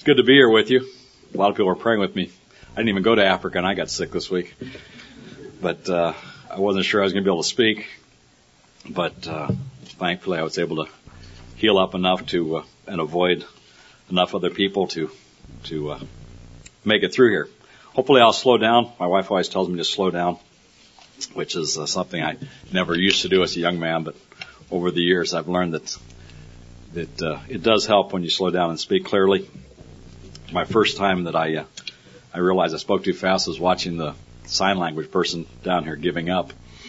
It's good to be here with you. A lot of people are praying with me. I didn't even go to Africa, and I got sick this week. But I wasn't sure I was going to be able to speak. But thankfully, I was able to heal up enough to and avoid enough other people to make it through here. Hopefully, I'll slow down. My wife always tells me to slow down, which is something I never used to do as a young man. But over the years, I've learned that it does help when you slow down and speak clearly. My first time that I realized I spoke too fast was watching the sign language person down here giving up.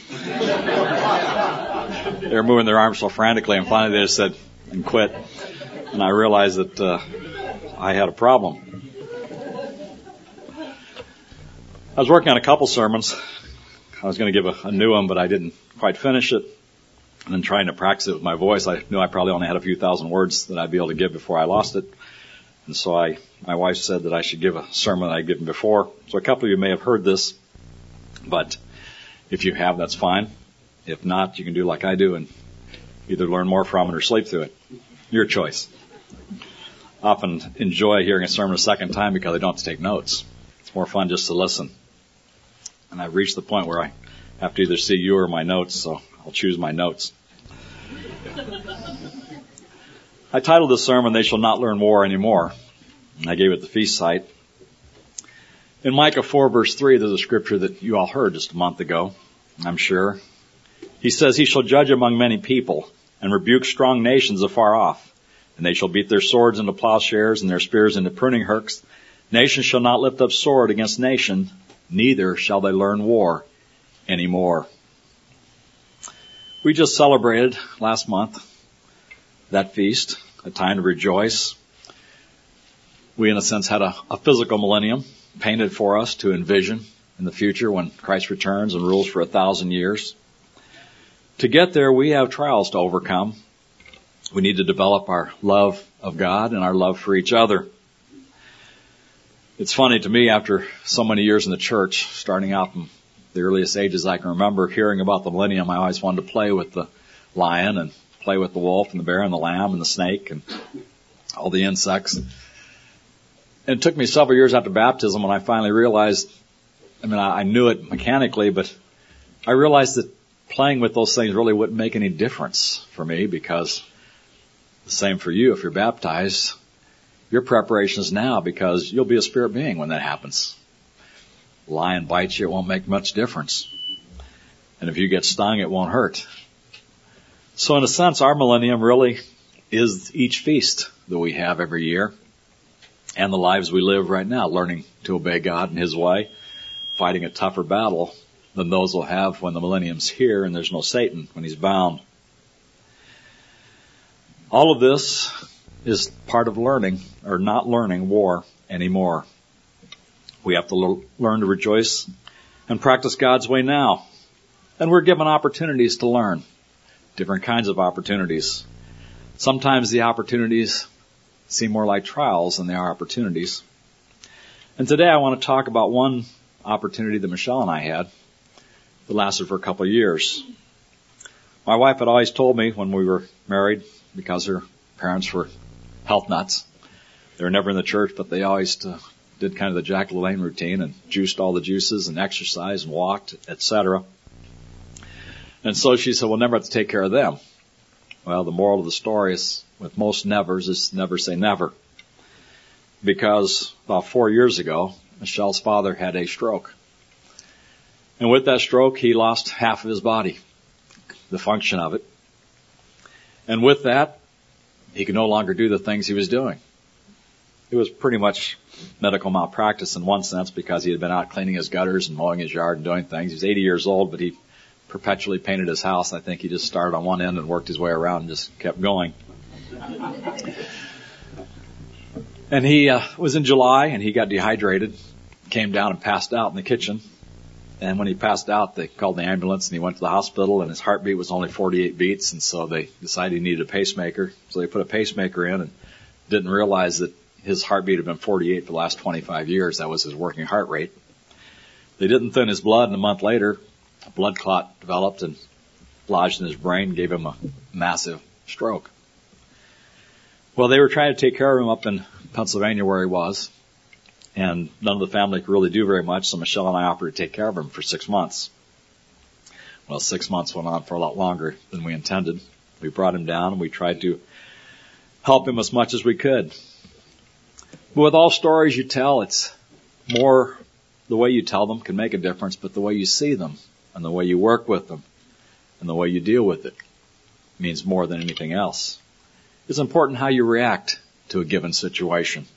They were moving their arms so frantically, and finally they just said, and quit. And I realized that I had a problem. I was working on a couple sermons. I was going to give a new one, but I didn't quite finish it. And then trying to practice it with my voice, I knew I probably only had a few thousand words that I'd be able to give before I lost it. And so my wife said that I should give a sermon that I'd given before. So a couple of you may have heard this, but if you have, that's fine. If not, you can do like I do and either learn more from it or sleep through it. Your choice. I often enjoy hearing a sermon a second time because I don't have to take notes. It's more fun just to listen. And I've reached the point where I have to either see you or my notes, so I'll choose my notes. I titled this sermon, They Shall Not Learn War Anymore. And I gave it the feast site. In Micah 4 verse 3, there's a scripture that you all heard just a month ago, I'm sure. He says, He shall judge among many people and rebuke strong nations afar off. And they shall beat their swords into plowshares and their spears into pruning hooks. Nation shall not lift up sword against nation, neither shall they learn war anymore. We just celebrated last month that feast, a time to rejoice. We, in a sense, had a physical millennium painted for us to envision in the future when Christ returns and rules for 1,000 years. To get there, we have trials to overcome. We need to develop our love of God and our love for each other. It's funny to me, after so many years in the church, starting out in the earliest ages I can remember, hearing about the millennium, I always wanted to play with the lion and play with the wolf and the bear and the lamb and the snake and all the insects. And it took me several years after baptism when I finally realized, I knew it mechanically, but I realized that playing with those things really wouldn't make any difference for me, because the same for you if you're baptized. Your preparation is now, because you'll be a spirit being when that happens. Lion bites you, it won't make much difference. And if you get stung, it won't hurt. So in a sense, our millennium really is each feast that we have every year and the lives we live right now, learning to obey God in His way, fighting a tougher battle than those will have when the millennium's here and there's no Satan, when he's bound. All of this is part of learning, or not learning, war anymore. We have to learn to rejoice and practice God's way now. And we're given opportunities to learn. Different kinds of opportunities. Sometimes the opportunities seem more like trials than they are opportunities. And today I want to talk about one opportunity that Michelle and I had that lasted for a couple of years. My wife had always told me when we were married, because her parents were health nuts, they were never in the church, but they always did kind of the Jack LaLanne routine and juiced all the juices and exercised and walked, etc. And so she said, we'll never have to take care of them. Well, the moral of the story is, with most nevers, is never say never. Because about 4 years ago, Michelle's father had a stroke. And with that stroke, he lost half of his body, the function of it. And with that, he could no longer do the things he was doing. It was pretty much medical malpractice in one sense, because he had been out cleaning his gutters and mowing his yard and doing things. He was 80 years old, but he perpetually painted his house. I think he just started on one end and worked his way around and just kept going. And he was in July, and he got dehydrated, came down and passed out in the kitchen. And when he passed out, they called the ambulance, and he went to the hospital, and his heartbeat was only 48 beats, and so they decided he needed a pacemaker. So they put a pacemaker in and didn't realize that his heartbeat had been 48 for the last 25 years. That was his working heart rate. They didn't thin his blood, and a month later, a blood clot developed and lodged in his brain, gave him a massive stroke. Well, they were trying to take care of him up in Pennsylvania where he was, and none of the family could really do very much, so Michelle and I offered to take care of him for 6 months. Well, 6 months went on for a lot longer than we intended. We brought him down and we tried to help him as much as we could. But with all stories you tell, it's more the way you tell them can make a difference, but the way you see them and the way you work with them and the way you deal with it means more than anything else. It's important how you react to a given situation.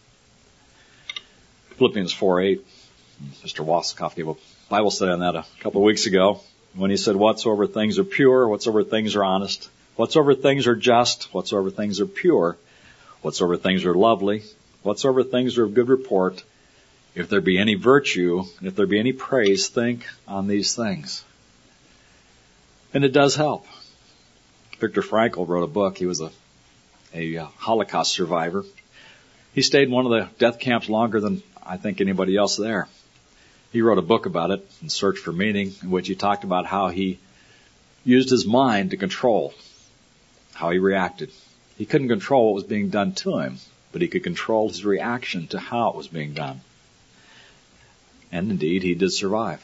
Philippians 4:8, Mr. Waskoff gave a Bible study on that a couple of weeks ago when he said, whatsoever things are pure, whatsoever things are honest, whatsoever things are just, whatsoever things are pure, whatsoever things are lovely, whatsoever things are of good report, if there be any virtue, and if there be any praise, think on these things. And it does help. Viktor Frankl wrote a book. He was a Holocaust survivor. He stayed in one of the death camps longer than I think anybody else there. He wrote a book about it, In Search for Meaning, in which he talked about how he used his mind to control how he reacted. He couldn't control what was being done to him, but he could control his reaction to how it was being done. And indeed, he did survive.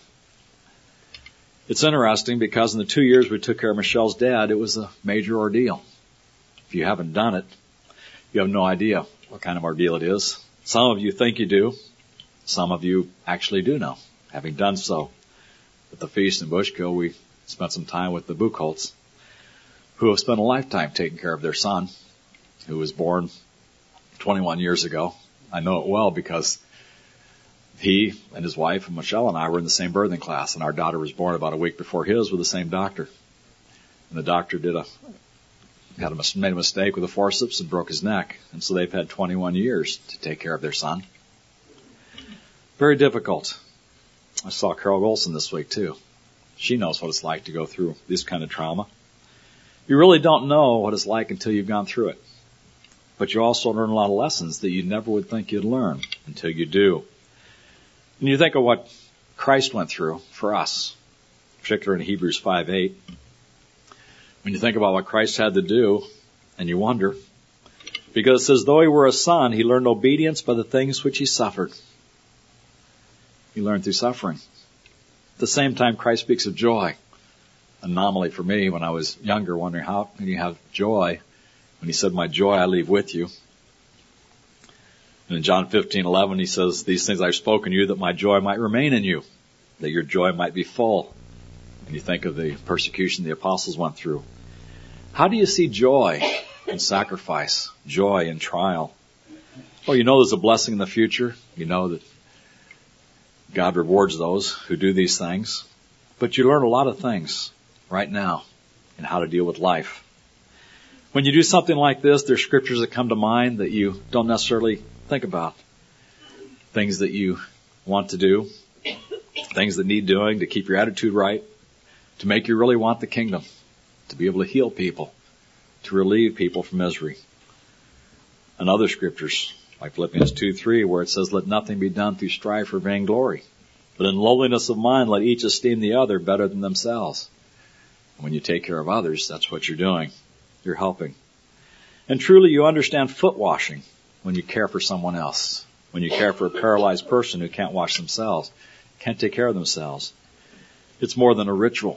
It's interesting because in the 2 years we took care of Michelle's dad, it was a major ordeal. If you haven't done it, you have no idea what kind of ordeal it is. Some of you think you do. Some of you actually do know, having done so. At the feast in Bushkill, we spent some time with the Buchholz, who have spent a lifetime taking care of their son, who was born 21 years ago. I know it well because he and his wife and Michelle and I were in the same birthing class, and our daughter was born about a week before his with the same doctor. And the doctor made a mistake with the forceps and broke his neck. And so they've had 21 years to take care of their son. Very difficult. I saw Carol Olson this week too. She knows what it's like to go through this kind of trauma. You really don't know what it's like until you've gone through it. But you also learn a lot of lessons that you never would think you'd learn until you do. And you think of what Christ went through for us, particularly in Hebrews 5:8. When you think about what Christ had to do, and you wonder, because it says, though he were a son, he learned obedience by the things which he suffered. He learned through suffering. At the same time, Christ speaks of joy. Anomaly for me when I was younger, wondering how can you have joy when he said, my joy I leave with you. And in John 15:11, he says, these things I've spoken to you that my joy might remain in you, that your joy might be full. And you think of the persecution the apostles went through. How do you see joy in sacrifice, joy in trial? Well, you know there's a blessing in the future. You know that God rewards those who do these things. But you learn a lot of things right now in how to deal with life. When you do something like this, there's scriptures that come to mind that you don't necessarily think about. Things that you want to do, things that need doing to keep your attitude right, to make you really want the kingdom, to be able to heal people, to relieve people from misery. And other scriptures, like Philippians 2:3, where it says, let nothing be done through strife or vainglory, but in lowliness of mind let each esteem the other better than themselves. When you take care of others, that's what you're doing. You're helping. And truly you understand foot washing when you care for someone else, when you care for a paralyzed person who can't wash themselves, can't take care of themselves. It's more than a ritual.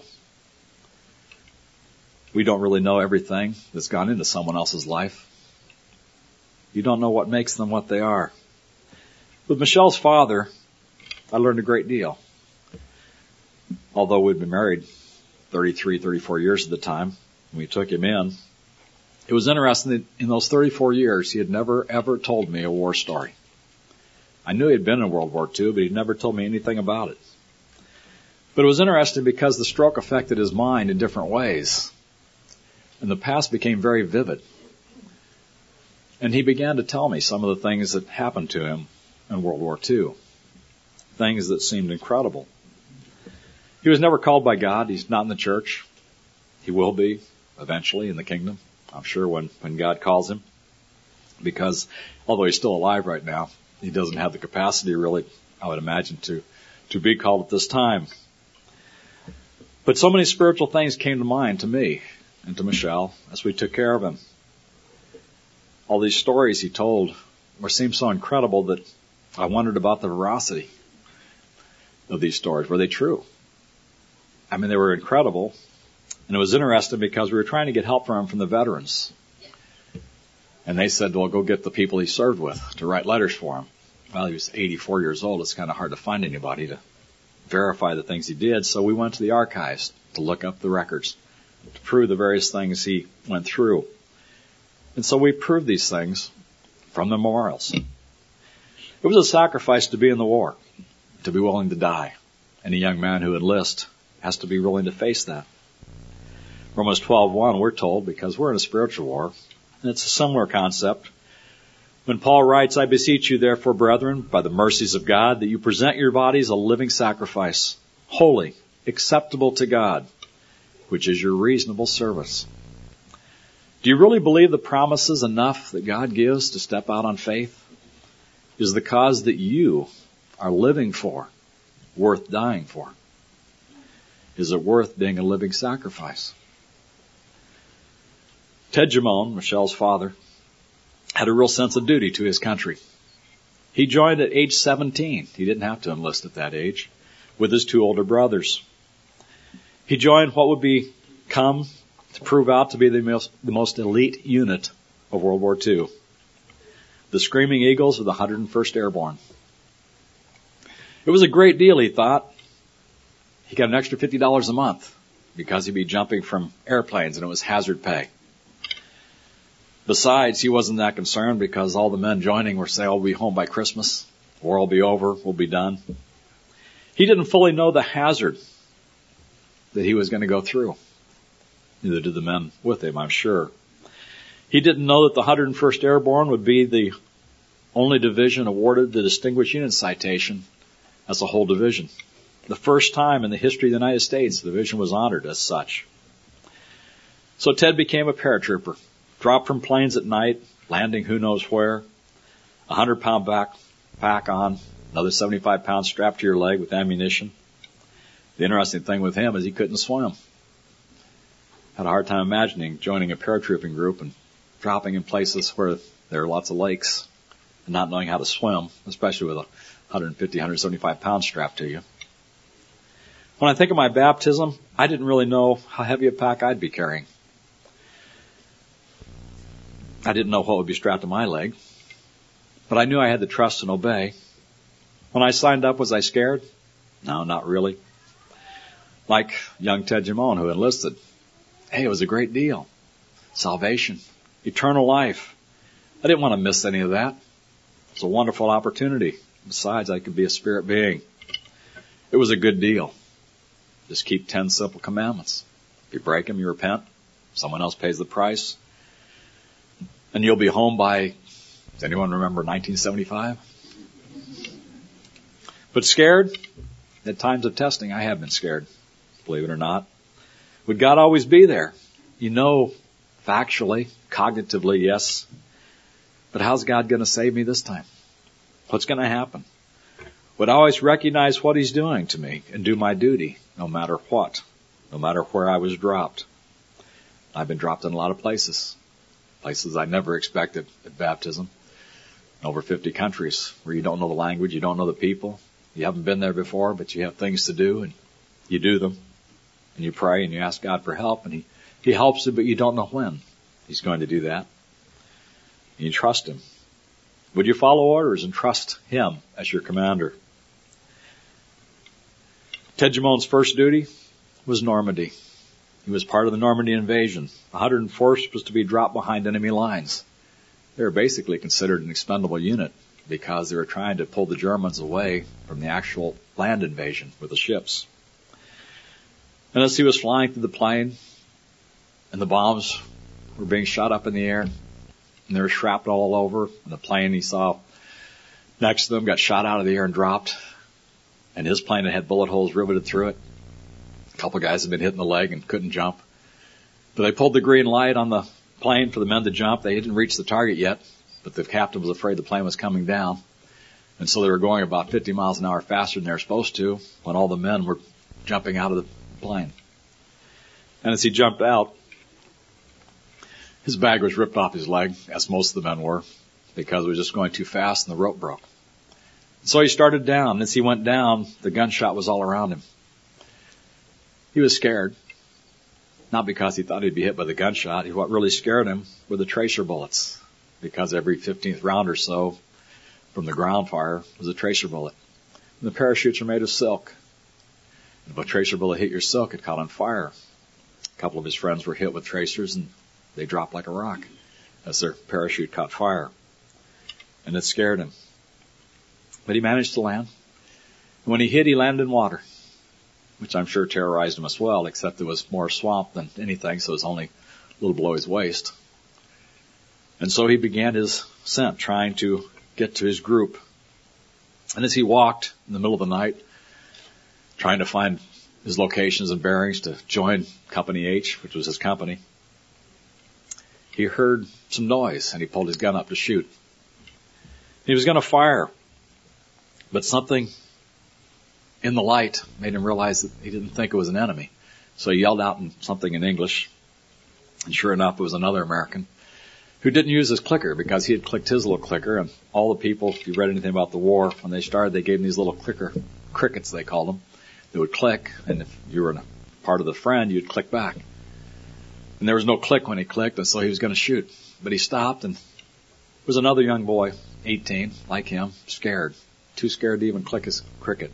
We don't really know everything that's gone into someone else's life. You don't know what makes them what they are. With Michelle's father, I learned a great deal. Although we'd been married 33, 34 years at the time, when we took him in, it was interesting that in those 34 years, he had never, ever told me a war story. I knew he had been in World War II, but he'd never told me anything about it. But it was interesting because the stroke affected his mind in different ways. And the past became very vivid. And he began to tell me some of the things that happened to him in World War II. Things that seemed incredible. He was never called by God. He's not in the church. He will be eventually in the kingdom, I'm sure, when God calls him. Because although he's still alive right now, he doesn't have the capacity really, I would imagine, to be called at this time. But so many spiritual things came to mind to me and to Michelle as we took care of him. all these stories he told seemed so incredible that I wondered about the veracity of these stories. Were they true? I mean, they were incredible. And it was interesting because we were trying to get help from the veterans. And they said, well, go get the people he served with to write letters for him. Well, he was 84 years old. It's kind of hard to find anybody to verify the things he did. So we went to the archives to look up the records, to prove the various things he went through. And so we proved these things from the memorials. It was a sacrifice to be in the war, to be willing to die. Any young man who enlists has to be willing to face that. Romans 12:1, we're told, because we're in a spiritual war, and it's a similar concept. When Paul writes, I beseech you therefore, brethren, by the mercies of God, that you present your bodies a living sacrifice, holy, acceptable to God, which is your reasonable service. Do you really believe the promises enough that God gives to step out on faith? Is the cause that you are living for worth dying for? Is it worth being a living sacrifice? Ted Gimone, Michelle's father, had a real sense of duty to his country. He joined at age 17. He didn't have to enlist at that age, with his two older brothers. He joined what would become to prove out to be the most elite unit of World War II. The Screaming Eagles of the 101st Airborne. It was a great deal, he thought. He got an extra $50 a month because he'd be jumping from airplanes and it was hazard pay. Besides, he wasn't that concerned because all the men joining were saying, I'll be home by Christmas. War will be over. We'll be done. He didn't fully know the hazard that he was going to go through. Neither did the men with him, I'm sure. He didn't know that the 101st Airborne would be the only division awarded the Distinguished Unit Citation as a whole division. The first time in the history of the United States, the division was honored as such. So Ted became a paratrooper. Dropped from planes at night, landing who knows where, 100-pound backpack on, another 75 pounds strapped to your leg with ammunition. The interesting thing with him is he couldn't swim. Had a hard time imagining joining a paratrooping group and dropping in places where there are lots of lakes and not knowing how to swim, especially with a 150, 175 pounds strapped to you. When I think of my baptism, I didn't really know how heavy a pack I'd be carrying. I didn't know what would be strapped to my leg, but I knew I had to trust and obey. When I signed up, was I scared? No, not really. Like young Ted Gimone who enlisted. Hey, it was a great deal. Salvation, eternal life. I didn't want to miss any of that. It was a wonderful opportunity. Besides, I could be a spirit being. It was a good deal. Just keep 10 simple commandments. If you break them, you repent. Someone else pays the price. And you'll be home by, does anyone remember 1975? But scared? At times of testing, I have been scared, believe it or not. Would God always be there? You know, factually, cognitively, yes. But how's God going to save me this time? What's going to happen? Would I always recognize what He's doing to me and do my duty, no matter what, no matter where I was dropped? I've been dropped in a lot of places I never expected at baptism. In over 50 countries where you don't know the language, you don't know the people, you haven't been there before, but you have things to do and you do them. And you pray and you ask God for help and He helps you, but you don't know when He's going to do that. And you trust Him. Would you follow orders and trust Him as your commander? Ted Gimone's first duty was Normandy. He was part of the Normandy invasion. The 101st was to be dropped behind enemy lines. They were basically considered an expendable unit because they were trying to pull the Germans away from the actual land invasion with the ships. And as he was flying through the plane, and the bombs were being shot up in the air, and there was shrapnel all over, and the plane he saw next to them got shot out of the air and dropped, and his plane had bullet holes riveted through it. A couple of guys had been hit in the leg and couldn't jump. But they pulled the green light on the plane for the men to jump. They hadn't reached the target yet, but the captain was afraid the plane was coming down. And so they were going about 50 miles an hour faster than they were supposed to when all the men were jumping out of the plane. And as he jumped out, His bag was ripped off his leg, as most of the men were, because it was just going too fast and the rope broke. So he started down. As he went down, the gunshot was all around him. He was scared, not because he thought he'd be hit by the gunshot. What really scared him were the tracer bullets, because every 15th round or so from the ground fire was a tracer bullet. And the parachutes are made of silk. And if a tracer bullet hit your silk, it caught on fire. A couple of his friends were hit with tracers, and they dropped like a rock as their parachute caught fire. And it scared him. But he managed to land. And when he hit, he landed in water, which I'm sure terrorized him as well, except it was more swamp than anything, so it was only a little below his waist. And so he began his ascent, trying to get to his group. And as he walked in the middle of the night, trying to find his locations and bearings to join Company H, which was his company, he heard some noise, and he pulled his gun up to shoot. He was going to fire, but something in the light made him realize that he didn't think it was an enemy. So he yelled out something in English, and sure enough, it was another American who didn't use his clicker, because he had clicked his little clicker, and all the people, if you read anything about the war, when they started, they gave them these little clicker, crickets they called them. They would click, and if you were a part of the friend, you'd click back. And there was no click when he clicked, and so he was going to shoot. But he stopped, and there was another young boy, 18, like him, scared. Too scared to even click his cricket.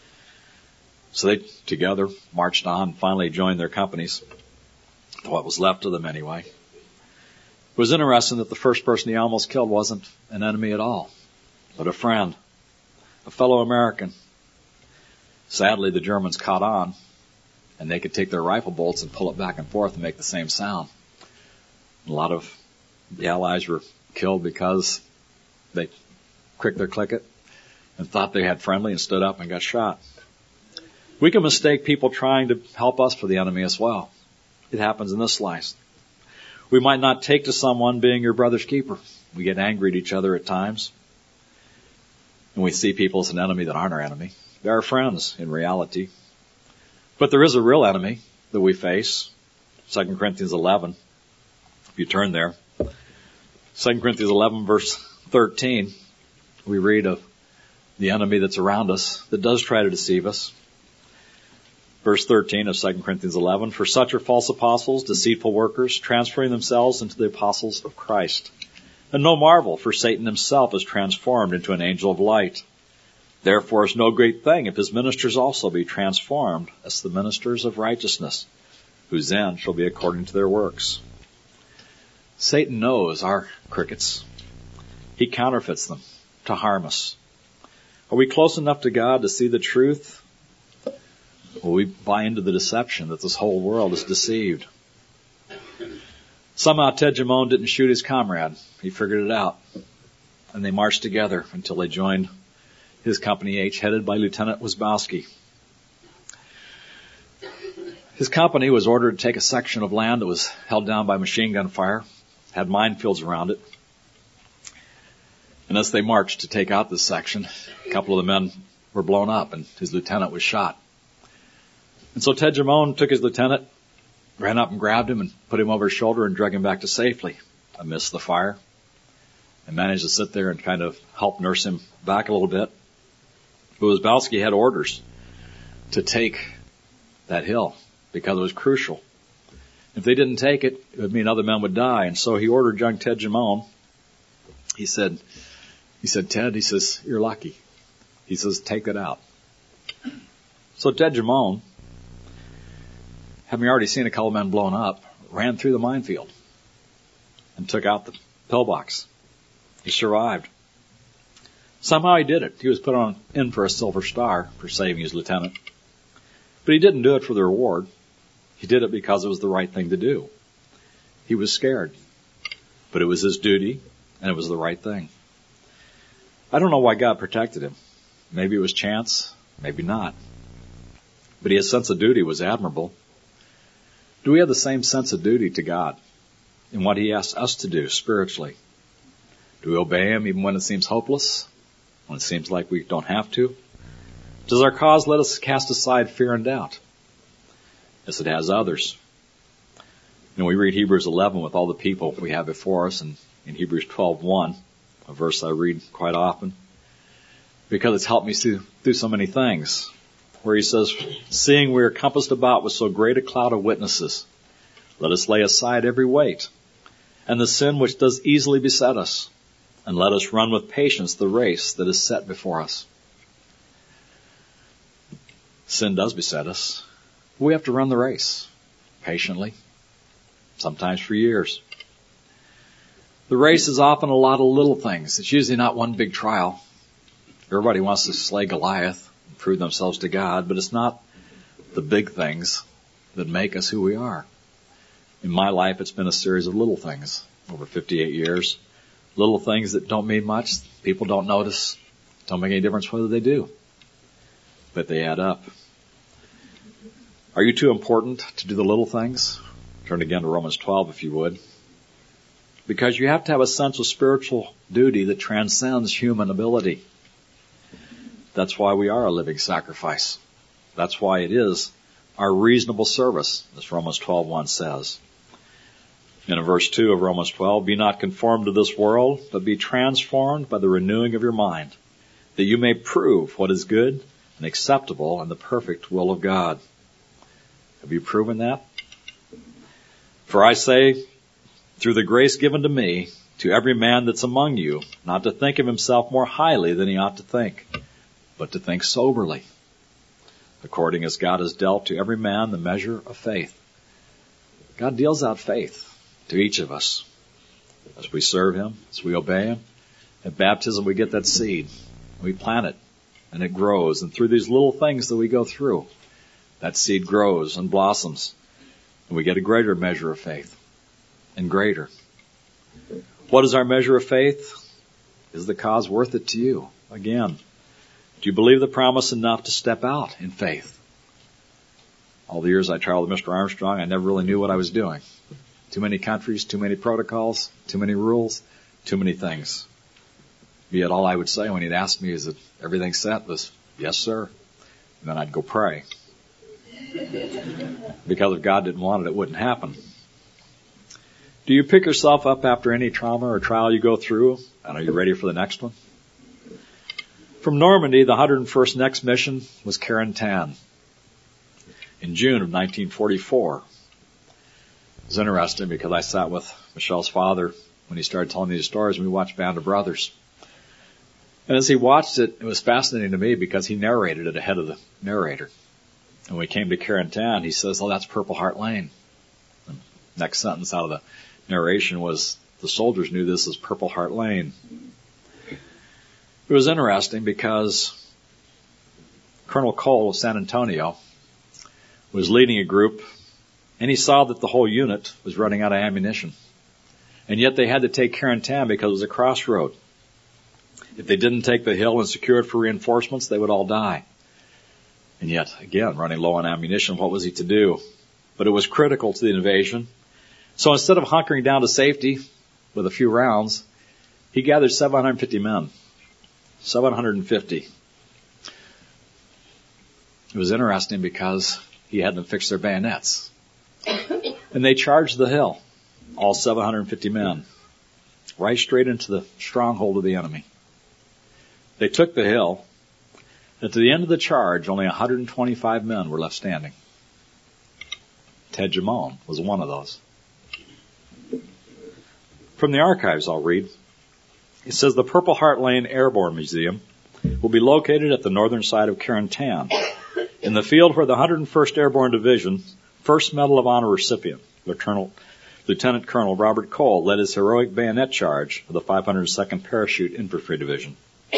So they together marched on and finally joined their companies. What was left of them anyway. It was interesting that the first person he almost killed wasn't an enemy at all, but a friend, a fellow American. Sadly, the Germans caught on, and they could take their rifle bolts and pull it back and forth and make the same sound. A lot of the Allies were killed because they cricked their clicket and thought they had friendly and stood up and got shot. We can mistake people trying to help us for the enemy as well. It happens in this life. We might not take to someone being your brother's keeper. We get angry at each other at times. And we see people as an enemy that aren't our enemy. They're our friends in reality. But there is a real enemy that we face. 2 Corinthians 11. If you turn there. 2 Corinthians 11 verse 13. We read of the enemy that's around us that does try to deceive us. Verse 13 of 2 Corinthians 11, for such are false apostles, deceitful workers, transferring themselves into the apostles of Christ. And no marvel, for Satan himself is transformed into an angel of light. Therefore it's no great thing if his ministers also be transformed as the ministers of righteousness, whose end shall be according to their works. Satan knows our crickets. He counterfeits them to harm us. Are we close enough to God to see the truth? Will we buy into the deception that this whole world is deceived? Somehow Ted Jimone didn't shoot his comrade. He figured it out. And they marched together until they joined his Company H, headed by Lieutenant Wisbowski. His company was ordered to take a section of land that was held down by machine gun fire, had minefields around it. And as they marched to take out this section, a couple of the men were blown up and his lieutenant was shot. And so Ted Jimone took his lieutenant, ran up and grabbed him and put him over his shoulder and dragged him back to safely amidst the fire, and managed to sit there and kind of help nurse him back a little bit. But Wisbowski had orders to take that hill because it was crucial. If they didn't take it, it would mean other men would die. And so he ordered young Ted Jimone. He said, Ted, he says, you're lucky. He says, take it out. So Ted Jimone, having already seen a couple of men blown up, ran through the minefield and took out the pillbox. He survived. Somehow he did it. He was put in for a Silver Star for saving his lieutenant. But he didn't do it for the reward. He did it because it was the right thing to do. He was scared. But it was his duty, and it was the right thing. I don't know why God protected him. Maybe it was chance, maybe not. But his sense of duty was admirable. Do we have the same sense of duty to God in what he asks us to do spiritually? Do we obey him even when it seems hopeless? When it seems like we don't have to? Does our cause let us cast aside fear and doubt, as it has others? We read Hebrews 11 with all the people we have before us, and in Hebrews 12:1, a verse I read quite often, because it's helped me through so many things, where he says, seeing we are compassed about with so great a cloud of witnesses, let us lay aside every weight, and the sin which does easily beset us, and let us run with patience the race that is set before us. Sin does beset us. We have to run the race patiently, sometimes for years. The race is often a lot of little things. It's usually not one big trial. Everybody wants to slay Goliath and prove themselves to God, but it's not the big things that make us who we are. In my life, it's been a series of little things over 58 years. Little things that don't mean much. People don't notice. Don't make any difference whether they do. But they add up. Are you too important to do the little things? Turn again to Romans 12 if you would. Because you have to have a sense of spiritual duty that transcends human ability. That's why we are a living sacrifice. That's why it is our reasonable service, as Romans 12:1 says. And in verse 2 of Romans 12, be not conformed to this world, but be transformed by the renewing of your mind, that you may prove what is good and acceptable and the perfect will of God. Have you proven that? For I say, through the grace given to me, to every man that's among you, not to think of himself more highly than he ought to think, but to think soberly, according as God has dealt to every man the measure of faith. God deals out faith to each of us as we serve him, as we obey him. At baptism, we get that seed. We plant it, and it grows. And through these little things that we go through, that seed grows and blossoms, and we get a greater measure of faith, and greater. What is our measure of faith? Is the cause worth it to you? Again, do you believe the promise enough to step out in faith? All the years I traveled with Mr. Armstrong, I never really knew what I was doing. Too many countries, too many protocols, too many rules, too many things. Yet all I would say when he'd ask me, is that everything set, was, yes, sir. And then I'd go pray. Because if God didn't want it, it wouldn't happen. Do you pick yourself up after any trauma or trial you go through? And are you ready for the next one? From Normandy, the 101st next mission was Carentan in June of 1944. It was interesting because I sat with Michelle's father when he started telling me the stories, and we watched Band of Brothers. And as he watched it, it was fascinating to me because he narrated it ahead of the narrator. And when we came to Carentan, he says, oh, that's Purple Heart Lane. The next sentence out of the narration was, the soldiers knew this as Purple Heart Lane. It was interesting because Colonel Cole of San Antonio was leading a group, and he saw that the whole unit was running out of ammunition. And yet they had to take Carentan because it was a crossroad. If they didn't take the hill and secure it for reinforcements, they would all die. And yet, again, running low on ammunition, what was he to do? But it was critical to the invasion. So instead of hunkering down to safety with a few rounds, he gathered 750 men. 750. It was interesting because he had them fix their bayonets. And they charged the hill, all 750 men, right straight into the stronghold of the enemy. They took the hill, and at the end of the charge, only 125 men were left standing. Ted Jamon was one of those. From the archives, I'll read. It says, the Purple Heart Lane Airborne Museum will be located at the northern side of Carentan, in the field where the 101st Airborne Division, First Medal of Honor recipient, Lieutenant Colonel Robert Cole, led his heroic bayonet charge of the 502nd Parachute Infantry Division.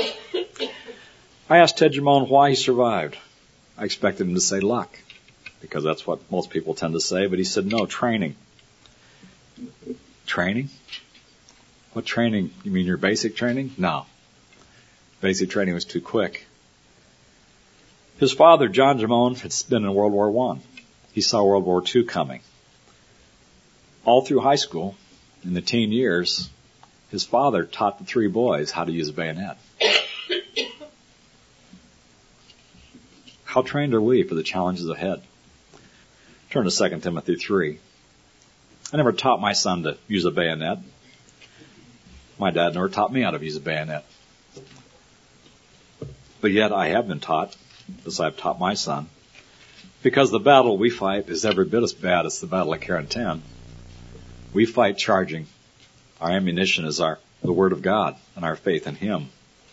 I asked Ted Jamon why he survived. I expected him to say luck, because that's what most people tend to say, but he said no, training. Training? What training? You mean your basic training? No. Basic training was too quick. His father, John Jamon, had been in World War I. He saw World War II coming. All through high school, in the teen years, his father taught the three boys how to use a bayonet. How trained are we for the challenges ahead? Turn to 2 Timothy 3. I never taught my son to use a bayonet. My dad never taught me how to use a bayonet. But yet I have been taught, as I've taught my son, because the battle we fight is every bit as bad as the battle at Carentan. We fight charging. Our ammunition is the Word of God and our faith in Him.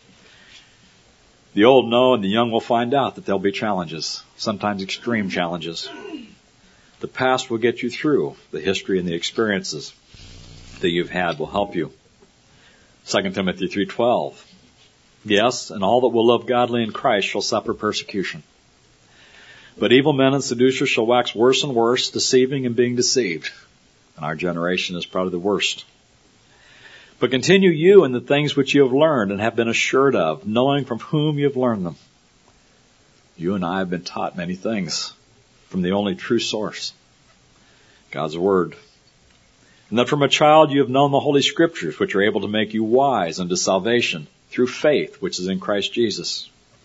The old know and the young will find out that there'll be challenges, sometimes extreme challenges. The past will get you through. The history and the experiences that you've had will help you. 2 Timothy 3:12. Yes, and all that will love godly in Christ shall suffer persecution. But evil men and seducers shall wax worse and worse, deceiving and being deceived. And our generation is probably the worst. But continue you in the things which you have learned and have been assured of, knowing from whom you have learned them. You and I have been taught many things from the only true source, God's Word. And that from a child you have known the Holy Scriptures, which are able to make you wise unto salvation through faith, which is in Christ Jesus.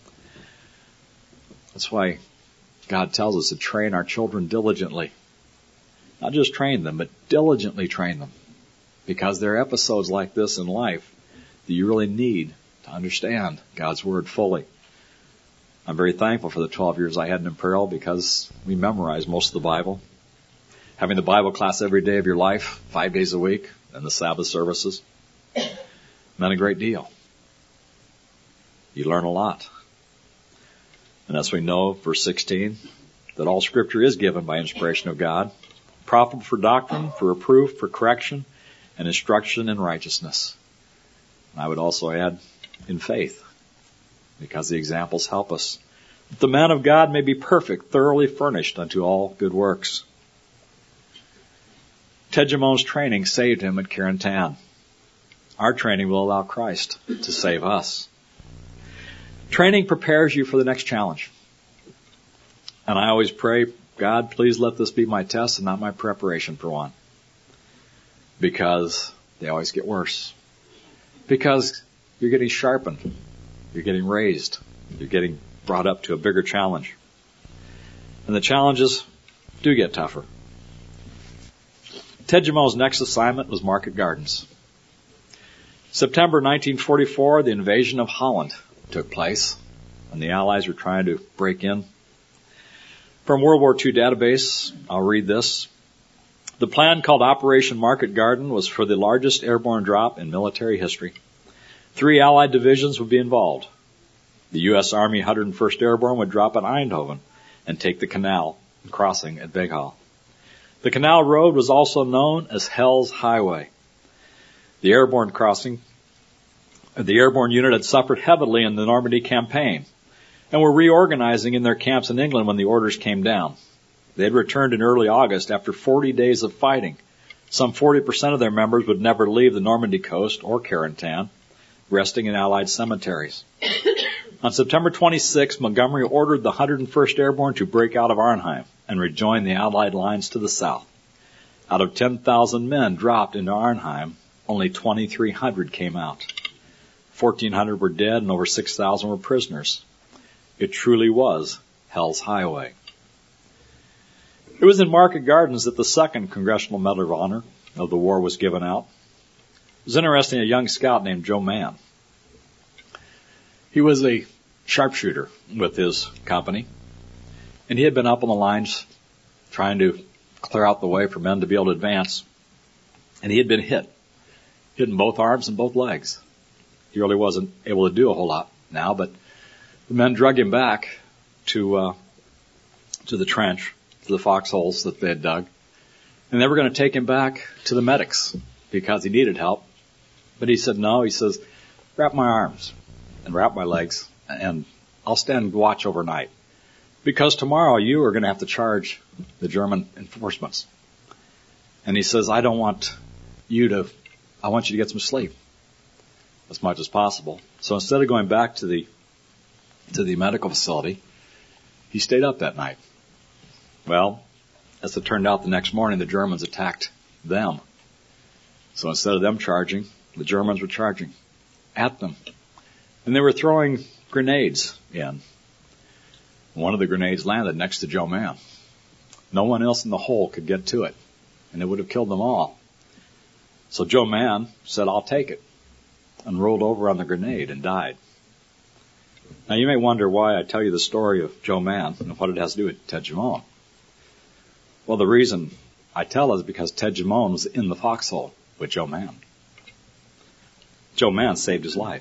That's why God tells us to train our children diligently. Not just train them, but diligently train them. Because there are episodes like this in life that you really need to understand God's Word fully. I'm very thankful for the 12 years I had in Imperial because we memorized most of the Bible. Having the Bible class every day of your life, 5 days a week, and the Sabbath services, meant a great deal. You learn a lot. And as we know, verse 16, that all Scripture is given by inspiration of God, profitable for doctrine, for reproof, for correction, and instruction in righteousness. And I would also add, in faith, because the examples help us. That the man of God may be perfect, thoroughly furnished unto all good works. Ted Jamone's training saved him at Carentan. Our training will allow Christ to save us. Training prepares you for the next challenge. And I always pray, God, please let this be my test and not my preparation for one. Because they always get worse. Because you're getting sharpened. You're getting raised. You're getting brought up to a bigger challenge. And the challenges do get tougher. Ted Jamone's next assignment was Market Gardens. September 1944, the invasion of Holland took place, and the Allies were trying to break in. From World War II database, I'll read this. The plan, called Operation Market Garden, was for the largest airborne drop in military history. 3 Allied divisions would be involved. The U.S. Army 101st Airborne would drop at Eindhoven and take the canal crossing at Veghal. The canal road was also known as Hell's Highway. The airborne unit had suffered heavily in the Normandy campaign and were reorganizing in their camps in England when the orders came down. They had returned in early August after 40 days of fighting. Some 40% of their members would never leave the Normandy coast or Carentan, resting in Allied cemeteries. On September 26, Montgomery ordered the 101st Airborne to break out of Arnhem and rejoin the Allied lines to the south. Out of 10,000 men dropped into Arnhem, only 2,300 came out. 1,400 were dead and over 6,000 were prisoners. It truly was Hell's Highway. It was in Market Gardens that the second Congressional Medal of Honor of the war was given out. It was interesting, a young scout named Joe Mann. He was a sharpshooter with his company, and he had been up on the lines trying to clear out the way for men to be able to advance, and he had been hit in both arms and both legs. He really wasn't able to do a whole lot now, but the men drug him back to the trench, to the foxholes that they had dug, and they were going to take him back to the medics because he needed help. But he said no. He says, wrap my arms and wrap my legs, and I'll stand watch overnight, because tomorrow you are going to have to charge the German enforcements. And he says, I want you to get some sleep as much as possible. So instead of going back to the medical facility, he stayed up that night. Well, as it turned out, the next morning the Germans attacked them. So instead of them charging, the Germans were charging at them. And they were throwing grenades in. One of the grenades landed next to Joe Mann. No one else in the hole could get to it. and it would have killed them all. So Joe Mann said, I'll take it, and rolled over on the grenade and died. Now you may wonder why I tell you the story of Joe Mann and what it has to do with Ted Gimone. Well, the reason I tell is because Ted Gimone was in the foxhole with Joe Mann. Joe Mann saved his life.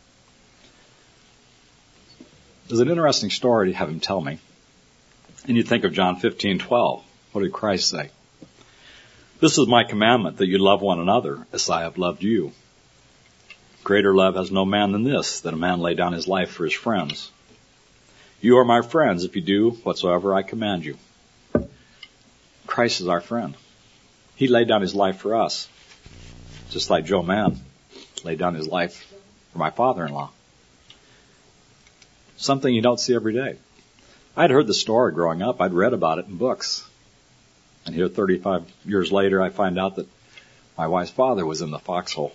There's an interesting story to have him tell me. And you think of John 15:12. What did Christ say? This is my commandment, that you love one another as I have loved you. Greater love has no man than this, that a man lay down his life for his friends. You are my friends if you do whatsoever I command you. Christ is our friend. He laid down his life for us, just like Joe Mann laid down his life for my father-in-law. Something you don't see every day. I'd heard the story growing up. I'd read about it in books. And here 35 years later, I find out that my wife's father was in the foxhole.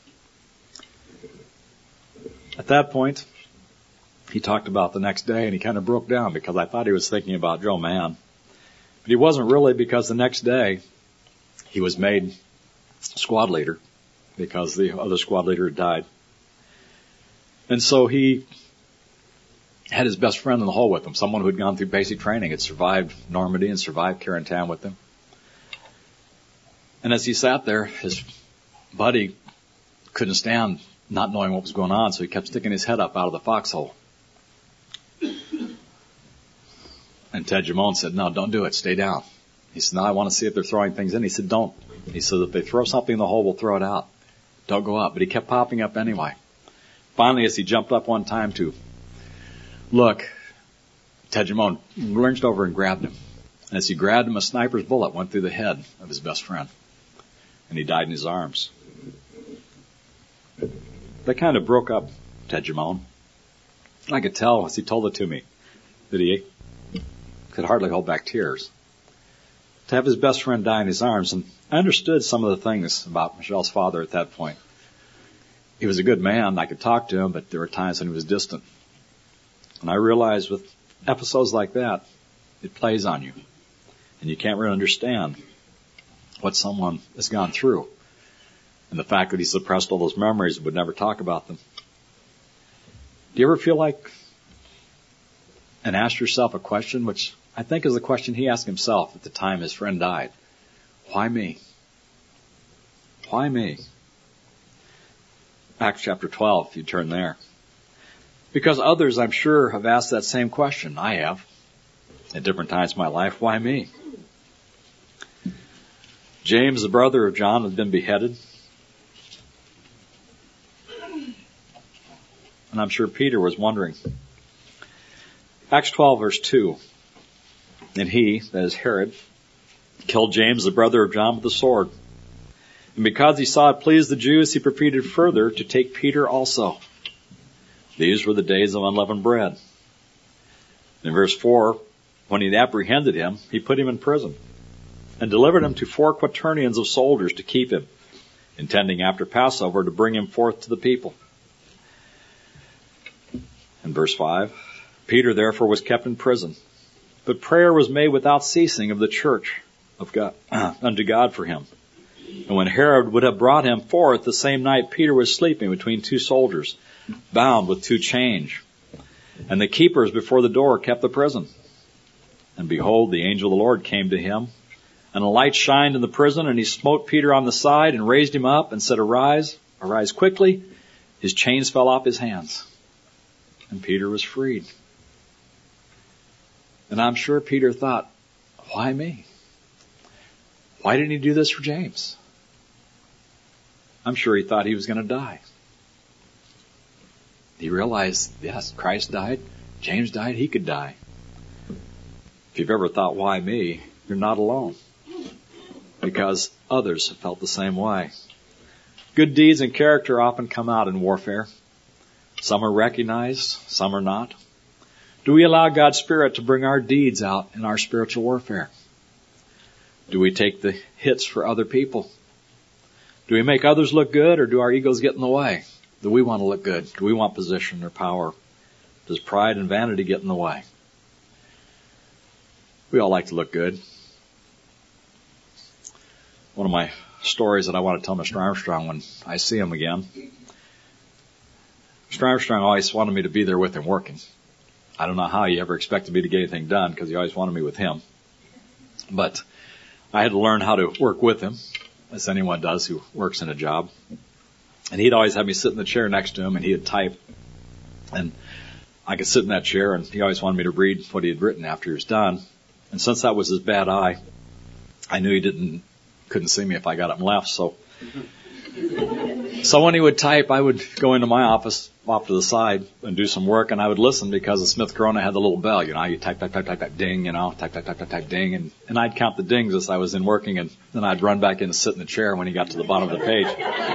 At that point, he talked about the next day, and he kind of broke down because I thought he was thinking about Joe Mann. But he wasn't really, because the next day he was made squad leader because the other squad leader had died. And so he had his best friend in the hole with him, someone who had gone through basic training, had survived Normandy and survived Carentan with him. And as he sat there, his buddy couldn't stand not knowing what was going on, so he kept sticking his head up out of the foxhole. And Ted Gimone said, no, don't do it. Stay down. He said, no, I want to see if they're throwing things in. He said, don't. He said, if they throw something in the hole, we'll throw it out. Don't go up. But he kept popping up anyway. Finally, as he jumped up one time to look, Ted Gimone lunged over and grabbed him. And as he grabbed him, a sniper's bullet went through the head of his best friend. And he died in his arms. That kind of broke up Ted Gimone. I could tell as he told it to me that he could hardly hold back tears. To have his best friend die in his arms, and I understood some of the things about Michelle's father at that point. He was a good man. I could talk to him, but there were times when he was distant. And I realized with episodes like that, it plays on you. And you can't really understand what someone has gone through. And the fact that he suppressed all those memories and would never talk about them. Do you ever feel like and ask yourself a question, which I think is the question he asked himself at the time his friend died? Why me? Why me? Acts chapter 12, if you turn there. Because others, I'm sure, have asked that same question. I have. At different times in my life. Why me? James, the brother of John, had been beheaded. And I'm sure Peter was wondering. Acts 12, verse 2. And he, that is Herod, killed James, the brother of John, with a sword. And because he saw it pleased the Jews, he proceeded further to take Peter also. These were the days of unleavened bread. In verse 4, when he had apprehended him, he put him in prison and delivered him to 4 quaternions of soldiers to keep him, intending after Passover to bring him forth to the people. In verse 5, Peter therefore was kept in prison, but prayer was made without ceasing of the church of God unto God for him. And when Herod would have brought him forth the same night, Peter was sleeping between 2 soldiers, bound with 2 chains. And the keepers before the door kept the prison. And behold, the angel of the Lord came to him, and a light shined in the prison, and he smote Peter on the side and raised him up and said, Arise, arise quickly. His chains fell off his hands, and Peter was freed. And I'm sure Peter thought, why me? Why didn't he do this for James? I'm sure he thought he was going to die. He realized, yes, Christ died, James died, he could die. If you've ever thought, why me? You're not alone. Because others have felt the same way. Good deeds and character often come out in warfare. Some are recognized, some are not. Do we allow God's Spirit to bring our deeds out in our spiritual warfare? Do we take the hits for other people? Do we make others look good, or do our egos get in the way? Do we want to look good? Do we want position or power? Does pride and vanity get in the way? We all like to look good. one of my stories that I want to tell Mr. Armstrong when I see him again. Mr. Armstrong always wanted me to be there with him working. I don't know how he ever expected me to get anything done because he always wanted me with him. But I had to learn how to work with him, as anyone does who works in a job. And he'd always have me sit in the chair next to him, and he'd type. And I could sit in that chair, and he always wanted me to read what he had written after he was done. And since that was his bad eye, I knew he couldn't see me if I got up and left. So when he would type, I would go into my office off to the side and do some work, and I would listen because the Smith Corona had the little bell, you type, ding, type, ding, and I'd count the dings as I was in working, and then I'd run back in and sit in the chair when he got to the bottom of the page.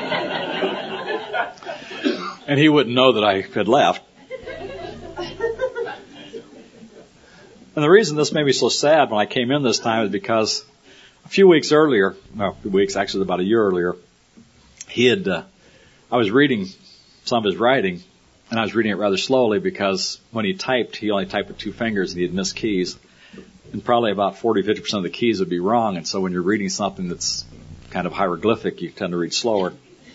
And he wouldn't know that I had left. And the reason this made me so sad when I came in this time is because a few weeks earlier, actually about a year earlier, I was reading some of his writing, and I was reading it rather slowly because when he typed, he only typed with two fingers and he had missed keys. And probably about 40-50% of the keys would be wrong, and so when you're reading something that's kind of hieroglyphic, you tend to read slower.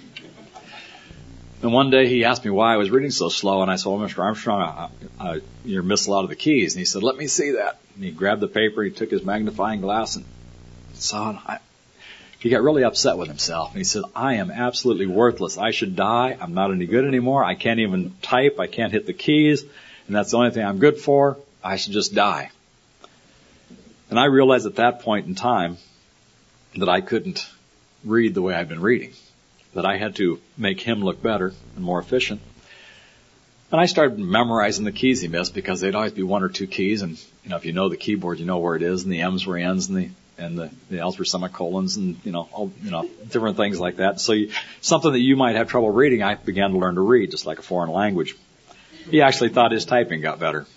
And one day he asked me why I was reading so slow, and I said, well, Mr. Armstrong, you missed a lot of the keys. And he said, let me see that. And he grabbed the paper, he took his magnifying glass and saw it. He got really upset with himself. And he said, I am absolutely worthless. I should die. I'm not any good anymore. I can't even type. I can't hit the keys. And that's the only thing I'm good for. I should just die. And I realized at that point in time that I couldn't read the way I'd been reading, that I had to make him look better and more efficient. And I started memorizing the keys he missed because they'd always be one or two keys. And, if you know the keyboard, you know where it is. And the M's were N's and the L's were semicolons and, all different things like that. So something that you might have trouble reading, I began to learn to read, just like a foreign language. He actually thought his typing got better.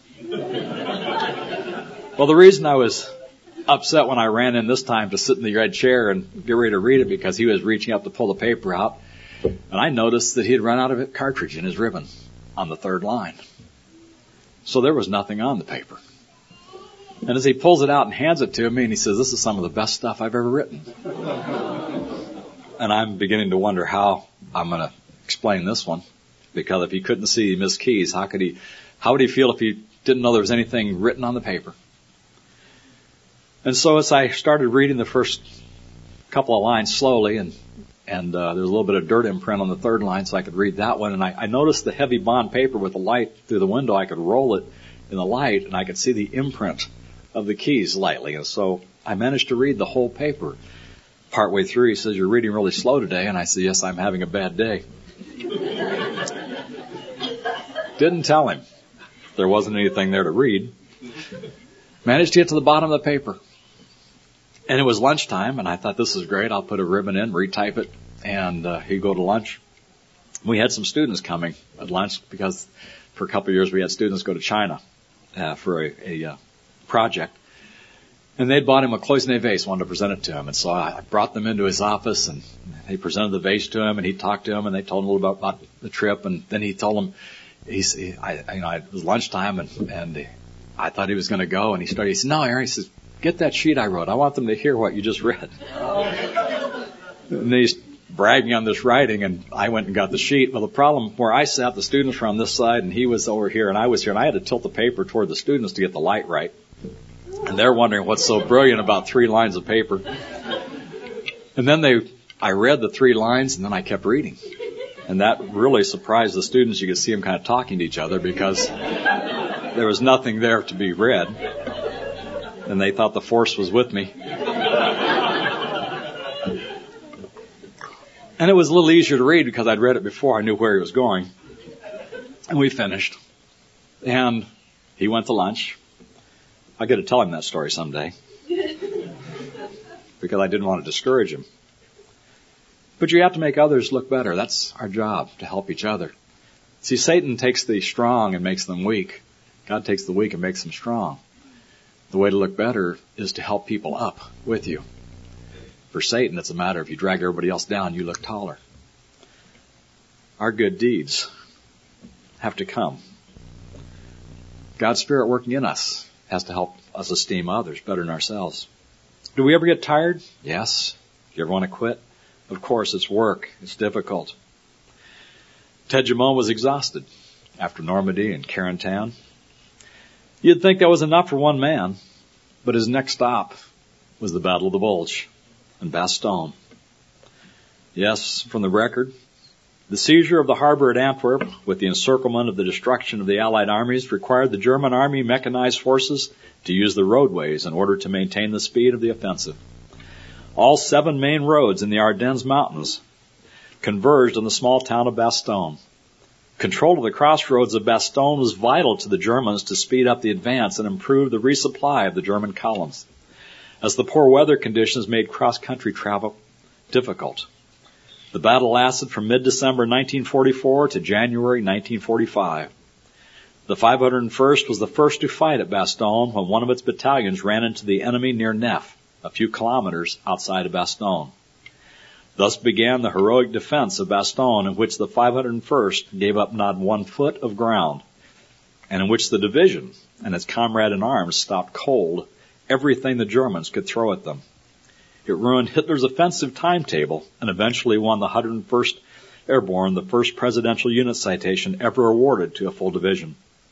Well, the reason I was upset when I ran in this time to sit in the red chair and get ready to read it because he was reaching up to pull the paper out, and I noticed that he had run out of a cartridge in his ribbon on the third line. So there was nothing on the paper. And as he pulls it out and hands it to me, and he says, this is some of the best stuff I've ever written. And I'm beginning to wonder how I'm going to explain this one. Because if he couldn't see missed keys, how would he feel if he didn't know there was anything written on the paper? And so as I started reading the first couple of lines slowly, and there was a little bit of dirt imprint on the third line, so I could read that one. And I noticed the heavy bond paper with the light through the window. I could roll it in the light, and I could see the imprint of the keys lightly. And so I managed to read the whole paper. Partway through, he says, you're reading really slow today. And I said, yes, I'm having a bad day. Didn't tell him there wasn't anything there to read. Managed to get to the bottom of the paper. And it was lunchtime, and I thought, this is great. I'll put a ribbon in, retype it, and he'd go to lunch. We had some students coming at lunch because for a couple of years we had students go to China for a project. And they'd bought him a cloisonné vase, wanted to present it to him. And so I brought them into his office, and they presented the vase to him, and he talked to him, and they told him a little bit about the trip. And then he told them, it was lunchtime, and I thought he was going to go, and he said, no, Aaron, he says, get that sheet I wrote. I want them to hear what you just read. And he's bragging on this writing, and I went and got the sheet. Well, the problem where I sat, the students were on this side, and he was over here, and I was here, and I had to tilt the paper toward the students to get the light right. And they're wondering what's so brilliant about 3 lines of paper. And then I read the 3 lines, and then I kept reading. And that really surprised the students. You could see them kind of talking to each other because there was nothing there to be read. And they thought the force was with me. And it was a little easier to read because I'd read it before. I knew where he was going. And we finished. And he went to lunch. I got to tell him that story someday. Because I didn't want to discourage him. But you have to make others look better. That's our job, to help each other. See, Satan takes the strong and makes them weak. God takes the weak and makes them strong. The way to look better is to help people up with you. For Satan, it's a matter if you drag everybody else down, you look taller. Our good deeds have to come. God's Spirit working in us has to help us esteem others better than ourselves. Do we ever get tired? Yes. You ever want to quit? Of course, it's work. It's difficult. Ted Jumon was exhausted after Normandy and Carentan. You'd think that was enough for one man, but his next stop was the Battle of the Bulge and Bastogne. Yes, from the record, the seizure of the harbor at Antwerp with the encirclement of the destruction of the Allied armies required the German army mechanized forces to use the roadways in order to maintain the speed of the offensive. All 7 main roads in the Ardennes Mountains converged on the small town of Bastogne. Control of the crossroads of Bastogne was vital to the Germans to speed up the advance and improve the resupply of the German columns, as the poor weather conditions made cross-country travel difficult. The battle lasted from mid-December 1944 to January 1945. The 501st was the first to fight at Bastogne when one of its battalions ran into the enemy near Neff, a few kilometers outside of Bastogne. Thus began the heroic defense of Bastogne, in which the 501st gave up not 1 foot of ground, and in which the division and its comrade in arms stopped cold everything the Germans could throw at them. It ruined Hitler's offensive timetable and eventually won the 101st Airborne the first presidential unit citation ever awarded to a full division.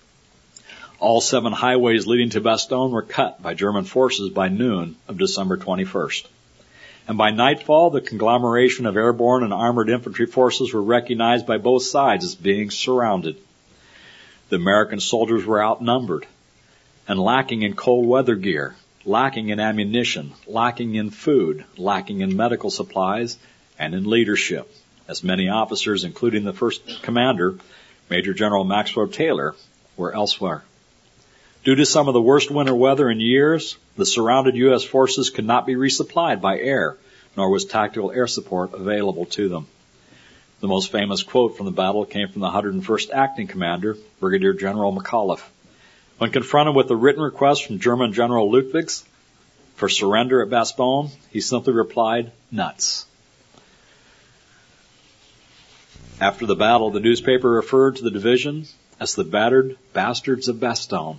All 7 highways leading to Bastogne were cut by German forces by noon of December 21st. And by nightfall, the conglomeration of airborne and armored infantry forces were recognized by both sides as being surrounded. The American soldiers were outnumbered and lacking in cold weather gear, lacking in ammunition, lacking in food, lacking in medical supplies, and in leadership, as many officers, including the first commander, Major General Maxwell Taylor, were elsewhere. Due to some of the worst winter weather in years, the surrounded U.S. forces could not be resupplied by air, nor was tactical air support available to them. The most famous quote from the battle came from the 101st Acting Commander, Brigadier General McAuliffe. When confronted with a written request from German General Ludwigs for surrender at Bastogne, he simply replied, "Nuts." After the battle, the newspaper referred to the division as the battered bastards of Bastogne.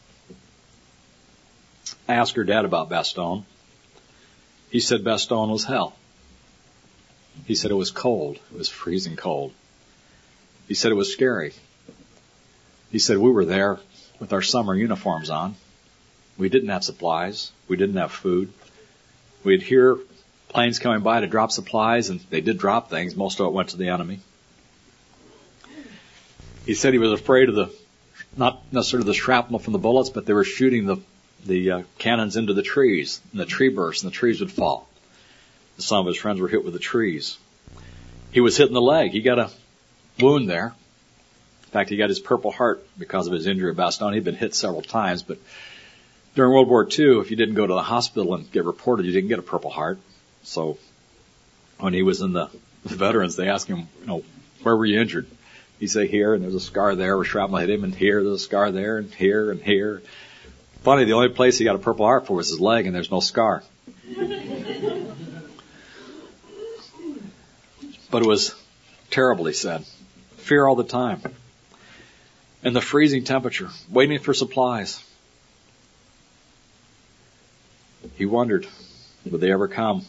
I asked her dad about Bastogne. He said Bastogne was hell. He said it was cold. It was freezing cold. He said it was scary. He said we were there with our summer uniforms on. We didn't have supplies. We didn't have food. We'd hear planes coming by to drop supplies, and they did drop things. Most of it went to the enemy. He said he was afraid of not necessarily the shrapnel from the bullets, but they were shooting the cannons into the trees, and the tree burst, and the trees would fall. Some of his friends were hit with the trees. He was hit in the leg. He got a wound there. In fact, he got his Purple Heart because of his injury at Bastogne. He'd been hit several times, but during World War II, if you didn't go to the hospital and get reported, you didn't get a Purple Heart. So when he was in the veterans, they asked him, where were you injured? He'd say here, and there's a scar there where shrapnel hit him, and here, there's a scar there, and here, and here. Funny, the only place he got a Purple Heart for was his leg, and there's no scar. But it was terrible, he said. Fear all the time. And the freezing temperature, waiting for supplies. He wondered, would they ever come?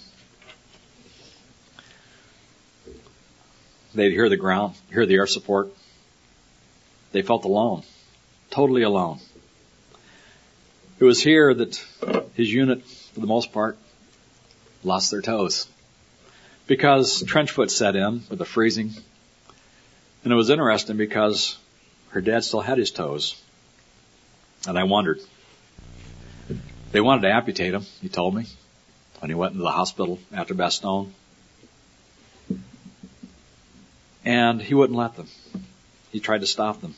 They'd hear the ground, hear the air support. They felt alone, totally alone. It was here that his unit, for the most part, lost their toes. Because trench foot set in with the freezing. And it was interesting because her dad still had his toes. And I wondered. They wanted to amputate him, he told me, when he went into the hospital after Bastogne. And he wouldn't let them. He tried to stop them.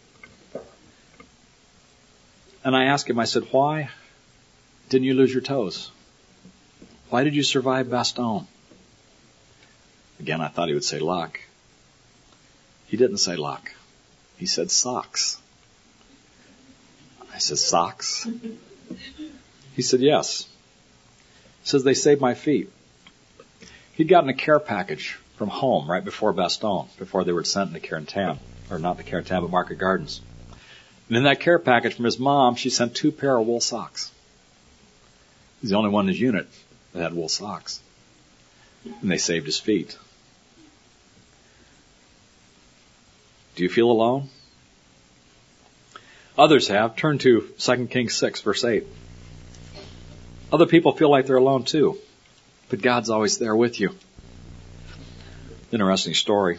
And I asked him, I said, why didn't you lose your toes? Why did you survive Bastogne? Again, I thought he would say luck. He didn't say luck. He said socks. I said, socks? He said, yes. He says, they saved my feet. He'd gotten a care package from home right before Bastogne, before they were sent into Carentan, or not to Carentan, but Market Gardens. And in that care package from his mom, she sent 2 pair of wool socks. He's the only one in his unit that had wool socks. And they saved his feet. Do you feel alone? Others have. Turn to 2 Kings 6, verse 8. Other people feel like they're alone too, but God's always there with you. Interesting story.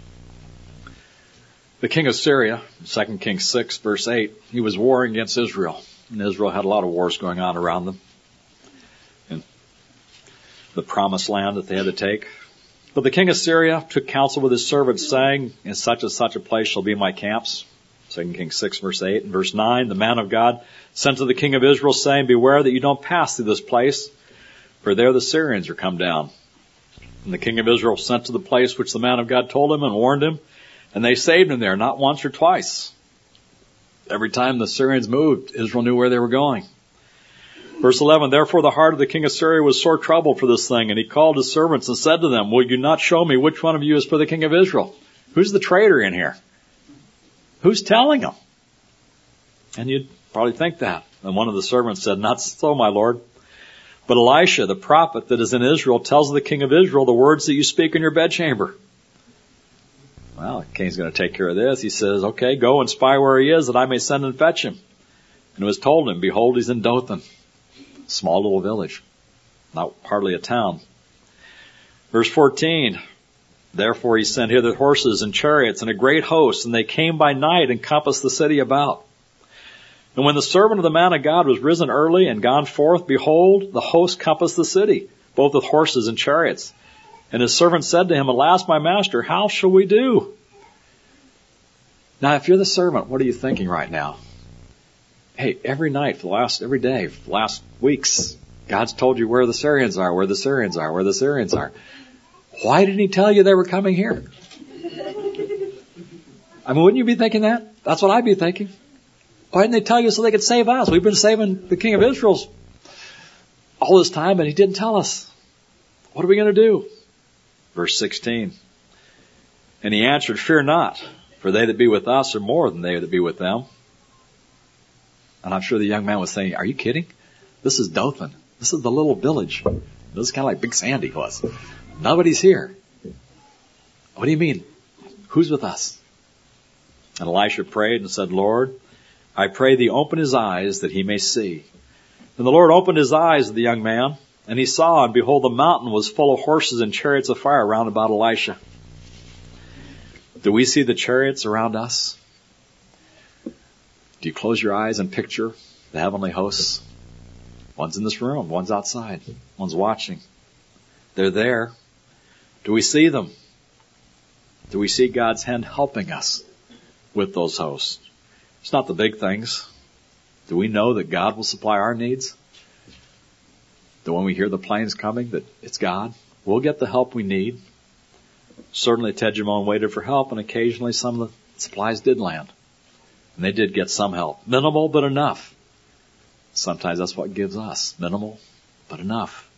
The king of Syria, 2 Kings 6, verse 8, he was warring against Israel. And Israel had a lot of wars going on around them. And the promised land that they had to take. But the king of Syria took counsel with his servants, saying, in such and such a place shall be my camps. 2 Kings 6, verse 8. And verse 9, the man of God sent to the king of Israel, saying, beware that you don't pass through this place, for there the Syrians are come down. And the king of Israel sent to the place which the man of God told him and warned him, and they saved him there, not once or twice. Every time the Syrians moved, Israel knew where they were going. Verse 11, therefore the heart of the king of Syria was sore troubled for this thing, and he called his servants and said to them, will you not show me which one of you is for the king of Israel? Who's the traitor in here? Who's telling him? And you'd probably think that. And one of the servants said, not so, my lord. But Elisha, the prophet that is in Israel, tells the king of Israel the words that you speak in your bedchamber. Well, the king's going to take care of this. He says, okay, go and spy where he is, that I may send and fetch him. And it was told him, behold, he's in Dothan, a small little village, not hardly a town. Verse 14, therefore he sent hither horses and chariots and a great host, and they came by night and compassed the city about. And when the servant of the man of God was risen early and gone forth, behold, the host compassed the city, both with horses and chariots. And his servant said to him, alas, my master, how shall we do? Now, if you're the servant, what are you thinking right now? Hey, every night every day for the last weeks, God's told you where the Syrians are, where the Syrians are, where the Syrians are. Why didn't he tell you they were coming here? I mean, wouldn't you be thinking that? That's what I'd be thinking. Why didn't they tell you so they could save us? We've been saving the king of Israel all this time, and he didn't tell us. What are we going to do? Verse 16. And he answered, fear not, for they that be with us are more than they that be with them. And I'm sure the young man was saying, are you kidding? This is Dothan. This is the little village. This is kind of like Big Sandy was. Nobody's here. What do you mean? Who's with us? And Elisha prayed and said, Lord, I pray thee open his eyes that he may see. And the Lord opened his eyes of the young man, and he saw, and behold, the mountain was full of horses and chariots of fire round about Elisha. Do we see the chariots around us? Do you close your eyes and picture the heavenly hosts? One's in this room, one's outside, one's watching. They're there. Do we see them? Do we see God's hand helping us with those hosts? It's not the big things. Do we know that God will supply our needs? That when we hear the planes coming, that it's God? We'll get the help we need. Certainly Ted Jimone waited for help, and occasionally some of the supplies did land. And they did get some help. Minimal, but enough. Sometimes that's what gives us. Minimal, but enough.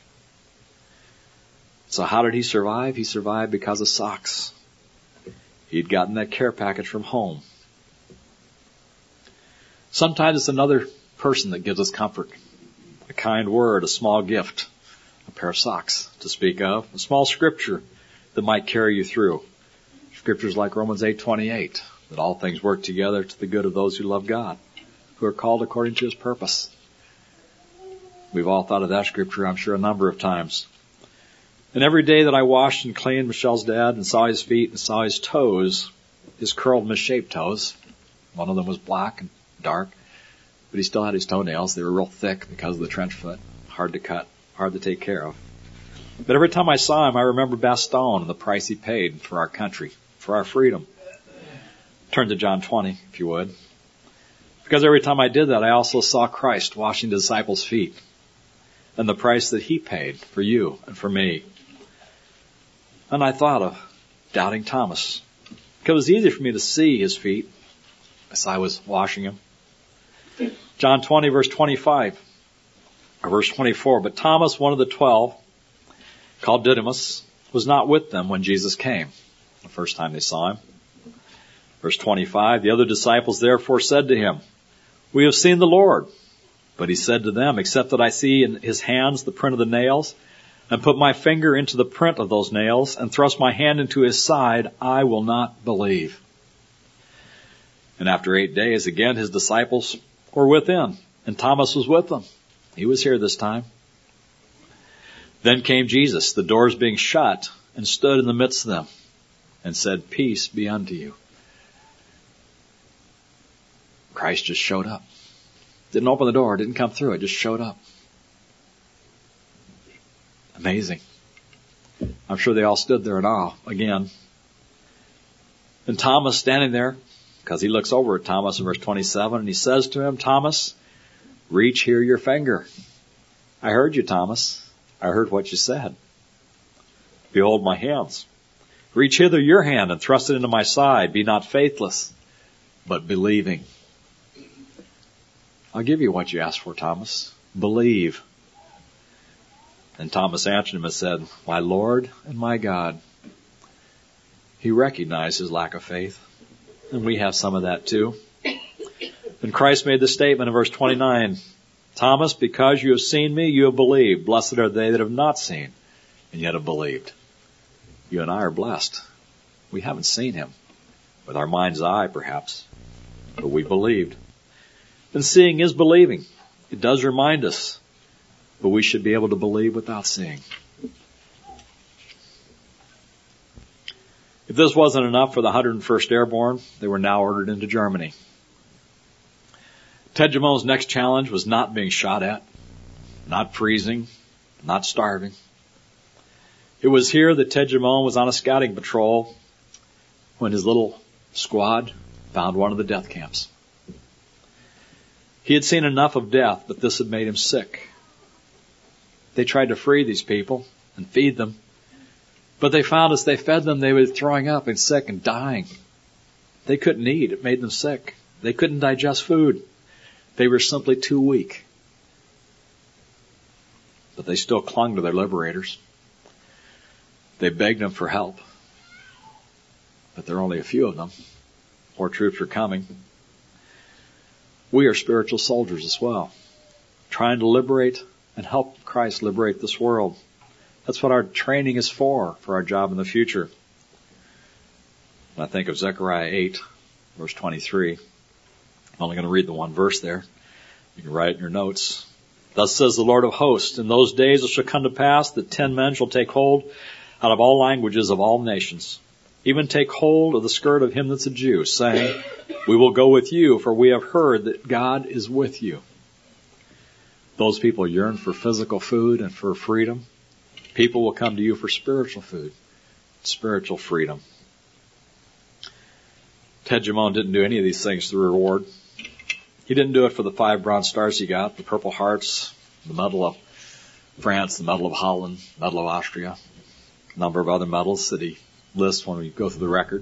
So how did he survive? He survived because of socks. He'd gotten that care package from home. Sometimes it's another person that gives us comfort. A kind word, a small gift, a pair of socks to speak of, a small scripture that might carry you through. Scriptures like Romans 8:28, that all things work together to the good of those who love God, who are called according to his purpose. We've all thought of that scripture, I'm sure, a number of times. And every day that I washed and cleaned Michelle's dad and saw his feet and saw his toes, his curled, misshaped toes, one of them was black and dark, but he still had his toenails. They were real thick because of the trench foot. Hard to cut, hard to take care of. But every time I saw him, I remembered Bastogne and the price he paid for our country, for our freedom. Turn to John 20, if you would. Because every time I did that, I also saw Christ washing the disciples' feet and the price that he paid for you and for me. And I thought of doubting Thomas, because it was easy for me to see his feet as I was washing him. John 20, verse 25, or verse 24. But Thomas, one of the 12, called Didymus, was not with them when Jesus came, the first time they saw him. Verse 25, the other disciples therefore said to him, we have seen the Lord. But he said to them, except that I see in his hands the print of the nails, and put my finger into the print of those nails and thrust my hand into his side, I will not believe. And after 8 days, again, his disciples were within, and Thomas was with them. He was here this time. Then came Jesus, the doors being shut, and stood in the midst of them, and said, Peace be unto you. Christ just showed up. Didn't open the door, didn't come through, it just showed up. Amazing. I'm sure they all stood there in awe again. And Thomas standing there, because he looks over at Thomas in verse 27, and he says to him, Thomas, reach here your finger. I heard you, Thomas. I heard what you said. Behold my hands. Reach hither your hand and thrust it into my side. Be not faithless, but believing. I'll give you what you asked for, Thomas. Believe. And Thomas answered him and said, My Lord and my God. He recognized his lack of faith. And we have some of that too. And Christ made the statement in verse 29, Thomas, because you have seen me, you have believed. Blessed are they that have not seen, and yet have believed. You and I are blessed. We haven't seen him with our mind's eye, perhaps, but we believed. And seeing is believing. It does remind us, but we should be able to believe without seeing. If this wasn't enough for the 101st Airborne, they were now ordered into Germany. Ted Jamone's next challenge was not being shot at, not freezing, not starving. It was here that Ted Jamone was on a scouting patrol when his little squad found one of the death camps. He had seen enough of death, but this had made him sick. They tried to free these people and feed them, but they found as they fed them, they were throwing up and sick and dying. They couldn't eat. It made them sick. They couldn't digest food. They were simply too weak. But they still clung to their liberators. They begged them for help. But there are only a few of them. More troops are coming. We are spiritual soldiers as well, trying to liberate and help Christ liberate this world. That's what our training is for our job in the future. And I think of Zechariah 8, verse 23. I'm only going to read the one verse there. You can write it in your notes. Thus says the Lord of hosts, in those days it shall come to pass that 10 men shall take hold out of all languages of all nations, even take hold of the skirt of him that's a Jew, saying, we will go with you, for we have heard that God is with you. Those people yearn for physical food and for freedom. People will come to you for spiritual food, spiritual freedom. Ted Jamone didn't do any of these things to reward. He didn't do it for the 5 bronze stars he got, the Purple Hearts, the Medal of France, the Medal of Holland, the Medal of Austria, a number of other medals that he lists when we go through the record.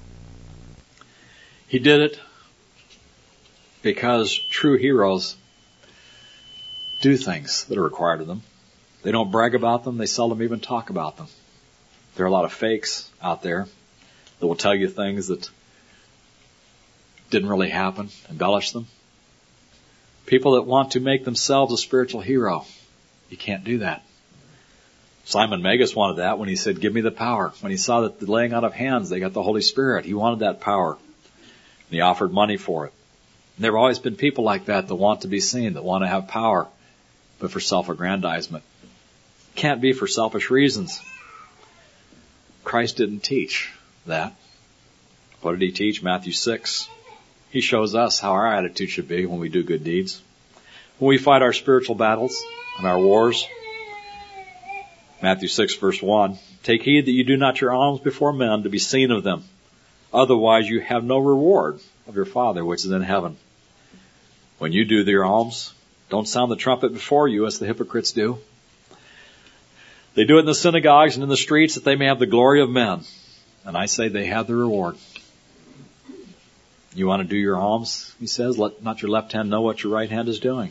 He did it because true heroes do things that are required of them. They don't brag about them. They seldom even talk about them. There are a lot of fakes out there that will tell you things that didn't really happen, embellish them. People that want to make themselves a spiritual hero. You can't do that. Simon Magus wanted that when he said, give me the power. When he saw that the laying out of hands, they got the Holy Spirit. He wanted that power. And he offered money for it. And there have always been people like that want to be seen, that want to have power, but for self-aggrandizement. Can't be for selfish reasons. Christ didn't teach that. What did he teach? Matthew 6. He shows us how our attitude should be when we do good deeds. When we fight our spiritual battles and our wars. Matthew 6 verse 1. Take heed that you do not your alms before men to be seen of them. Otherwise you have no reward of your Father which is in heaven. When you do your alms, don't sound the trumpet before you as the hypocrites do. They do it in the synagogues and in the streets that they may have the glory of men. And I say they have the reward. You want to do your alms, he says, let not your left hand know what your right hand is doing.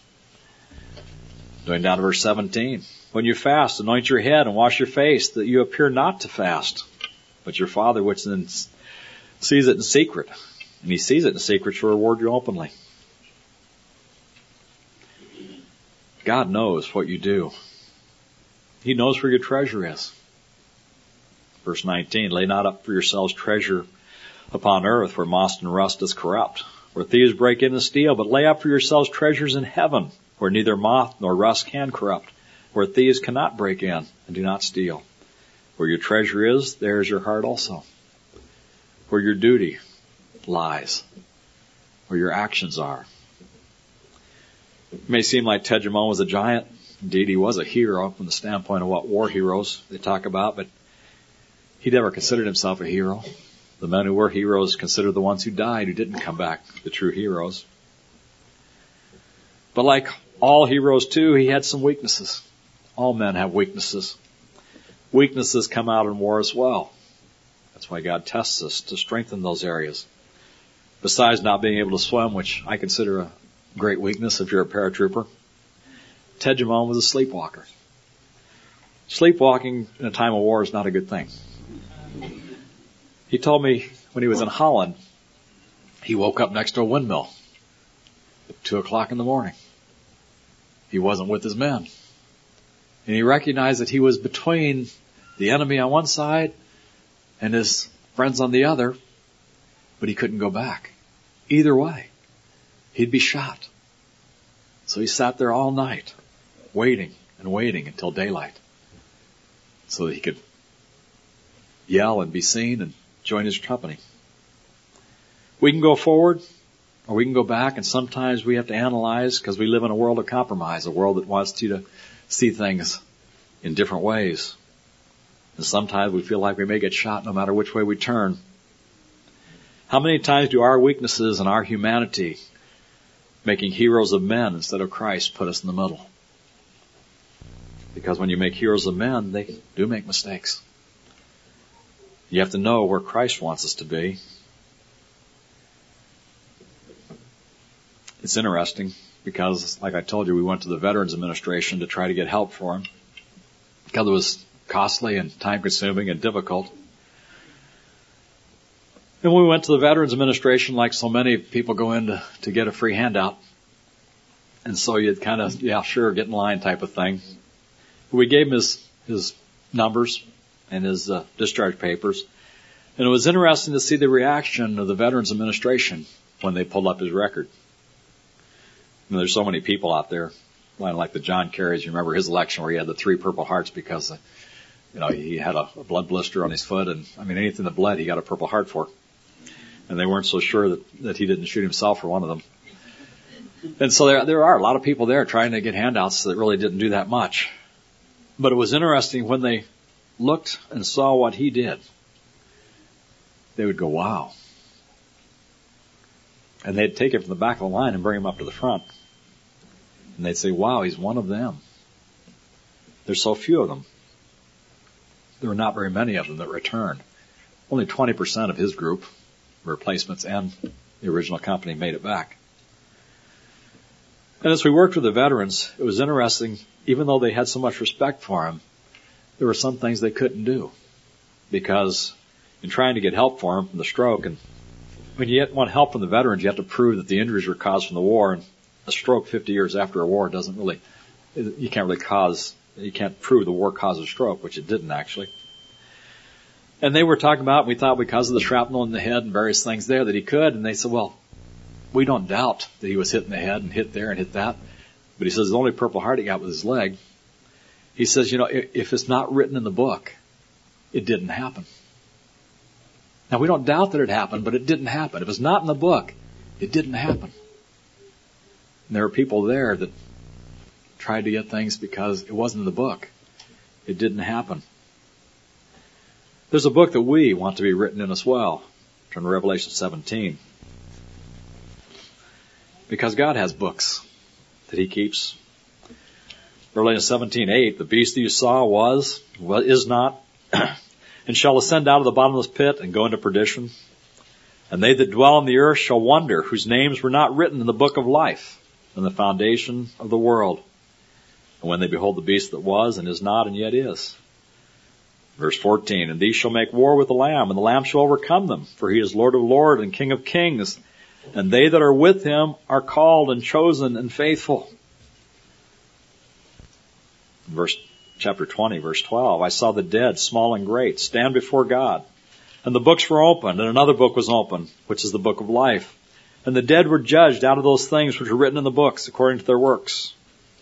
Going down to verse 17. When you fast, anoint your head and wash your face, that you appear not to fast, but your Father which then sees it in secret. And he sees it in secret shall reward you openly. God knows what you do. He knows where your treasure is. Verse 19, lay not up for yourselves treasure upon earth where moss and rust is corrupt, where thieves break in and steal, but lay up for yourselves treasures in heaven where neither moth nor rust can corrupt, where thieves cannot break in and do not steal. Where your treasure is, there is your heart also. Where your duty lies, where your actions are. It may seem like Tejumon was a giant. Indeed, he was a hero from the standpoint of what war heroes they talk about, but he never considered himself a hero. The men who were heroes considered the ones who died, who didn't come back, the true heroes. But like all heroes too, he had some weaknesses. All men have weaknesses. Weaknesses come out in war as well. That's why God tests us, to strengthen those areas. Besides not being able to swim, which I consider a great weakness if you're a paratrooper, Tejumon was a sleepwalker. Sleepwalking in a time of war is not a good thing. He told me when he was in Holland, he woke up next to a windmill at 2:00 in the morning. He wasn't with his men. And he recognized that he was between the enemy on one side and his friends on the other, but he couldn't go back. Either way, he'd be shot. So he sat there all night, waiting and waiting until daylight, so that he could yell and be seen and join his company. We can go forward or we can go back, and sometimes we have to analyze because we live in a world of compromise, a world that wants you to see things in different ways. And sometimes we feel like we may get shot no matter which way we turn. How many times do our weaknesses and our humanity, making heroes of men instead of Christ, put us in the middle? Because when you make heroes of men, they do make mistakes. You have to know where Christ wants us to be. It's interesting because, like I told you, we went to the Veterans Administration to try to get help for him because it was costly and time-consuming and difficult. And when we went to the Veterans Administration, like so many people go in to get a free handout, and so you'd kind of, yeah, sure, get in line type of thing. We gave him his numbers and his discharge papers. And it was interesting to see the reaction of the Veterans Administration when they pulled up his record. You know, there's so many people out there, like the John Kerry's. You remember his election where he had the 3 Purple Hearts because, he had a blood blister on his foot, and anything that bled, he got a Purple Heart for. And they weren't so sure that he didn't shoot himself for one of them. And so there are a lot of people there trying to get handouts that really didn't do that much. But it was interesting when they looked and saw what he did. They would go, wow. And they'd take it from the back of the line and bring him up to the front. And they'd say, wow, he's one of them. There's so few of them. There were not very many of them that returned. Only 20% of his group, replacements and the original company, made it back. And as we worked with the veterans, it was interesting, even though they had so much respect for him, there were some things they couldn't do. Because in trying to get help for him from the stroke, and when you want help from the veterans, you have to prove that the injuries were caused from the war, and a stroke 50 years after a war you can't prove the war caused a stroke, which it didn't actually. And they were talking about, we thought because of the shrapnel in the head and various things there that he could, and they said, well, we don't doubt that he was hit in the head and hit there and hit that. But he says the only Purple Heart he got was his leg. He says, if it's not written in the book, it didn't happen. Now, we don't doubt that it happened, but it didn't happen. If it's not in the book, it didn't happen. And there were people there that tried to get things because it wasn't in the book. It didn't happen. There's a book that we want to be written in as well. Turn to Revelation 17. Because God has books that He keeps. Revelation 17:8, the beast that you saw is not, and shall ascend out of the bottomless pit and go into perdition. And they that dwell on the earth shall wonder, whose names were not written in the book of life from the foundation of the world. And when they behold the beast that was and is not and yet is. Verse 14, and these shall make war with the Lamb, and the Lamb shall overcome them, for He is Lord of lords and King of kings. And they that are with Him are called and chosen and faithful. Verse chapter 20, verse 12, I saw the dead, small and great, stand before God. And the books were opened, and another book was opened, which is the book of life. And the dead were judged out of those things which were written in the books, according to their works.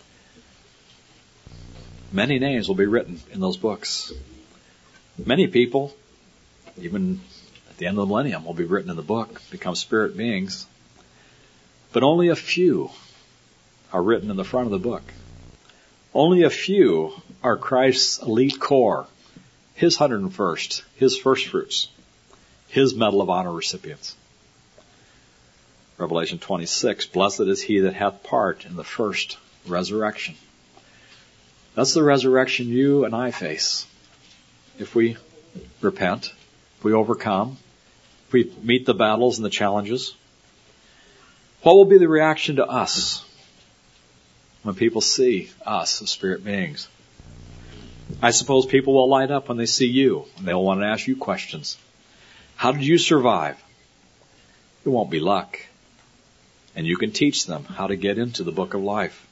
Many names will be written in those books. Many people, even at the end of the millennium, will be written in the book, become spirit beings. But only a few are written in the front of the book. Only a few are Christ's elite core, His 101st, His first fruits, His Medal of Honor recipients. Revelation 26, blessed is he that hath part in the first resurrection. That's the resurrection you and I face. If we repent, if we overcome, if we meet the battles and the challenges, what will be the reaction to us when people see us as spirit beings? I suppose people will light up when they see you, and they'll want to ask you questions. How did you survive? It won't be luck. And you can teach them how to get into the book of life.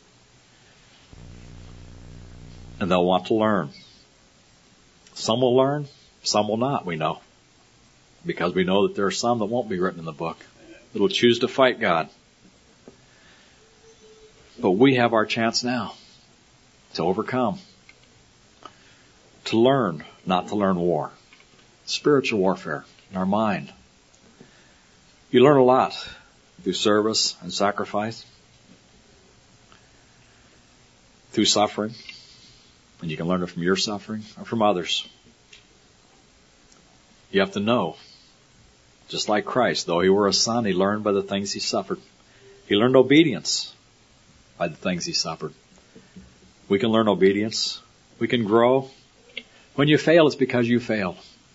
And they'll want to learn. Some will learn, some will not, we know. Because we know that there are some that won't be written in the book, that will choose to fight God. But we have our chance now to overcome, to learn, not to learn war. Spiritual warfare in our mind. You learn a lot through service and sacrifice, through suffering, and you can learn it from your suffering or from others. You have to know, just like Christ, though he were a son, he learned by the things he suffered. He learned obedience by the things he suffered. We can learn obedience. We can grow. When you fail, it's because you failed.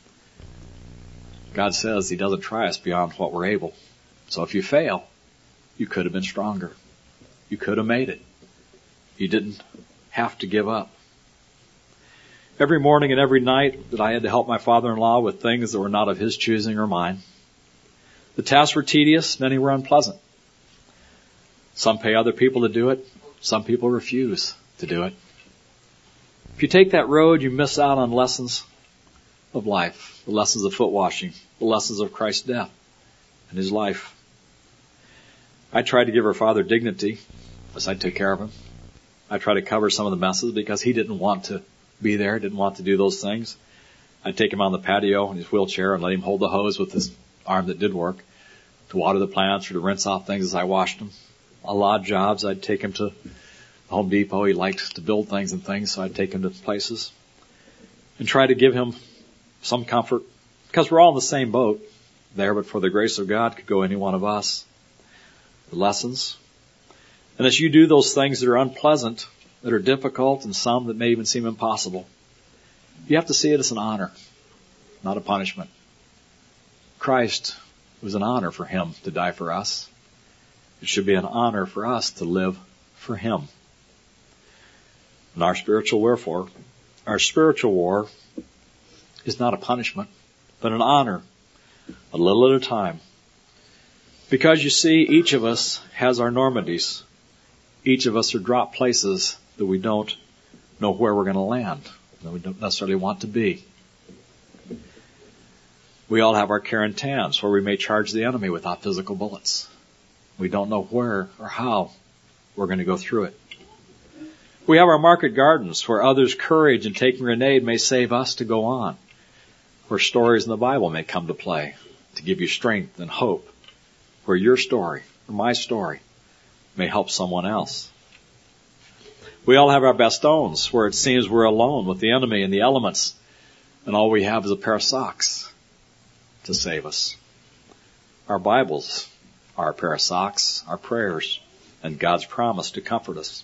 God says he doesn't try us beyond what we're able. So if you fail, you could have been stronger. You could have made it. You didn't have to give up. Every morning and every night that I had to help my father-in-law with things that were not of his choosing or mine, the tasks were tedious, many were unpleasant. Some pay other people to do it. Some people refuse to do it. If you take that road, you miss out on lessons of life, the lessons of foot washing, the lessons of Christ's death and his life. I tried to give her father dignity as I took care of him. I tried to cover some of the messes because he didn't want to be there, didn't want to do those things. I'd take him on the patio in his wheelchair and let him hold the hose with his arm that did work to water the plants or to rinse off things as I washed them. On odd jobs, I'd take him to Home Depot. He liked to build things and things, so I'd take him to places and try to give him some comfort because we're all in the same boat there, but for the grace of God could go any one of us. The lessons. And as you do those things that are unpleasant, that are difficult, and some that may even seem impossible, you have to see it as an honor, not a punishment. Christ, it was an honor for him to die for us. It should be an honor for us to live for him. And our spiritual war is not a punishment, but an honor, a little at a time. Because you see, each of us has our normities. Each of us are dropped places that we don't know where we're going to land, that we don't necessarily want to be. We all have our Carantans, where we may charge the enemy without physical bullets. We don't know where or how we're going to go through it. We have our market gardens, where others' courage in taking grenade may save us to go on, where stories in the Bible may come to play to give you strength and hope, where your story or my story may help someone else. We all have our bastions, where it seems we're alone with the enemy and the elements, and all we have is a pair of socks to save us. Our Bibles are a pair of socks, our prayers, and God's promise to comfort us.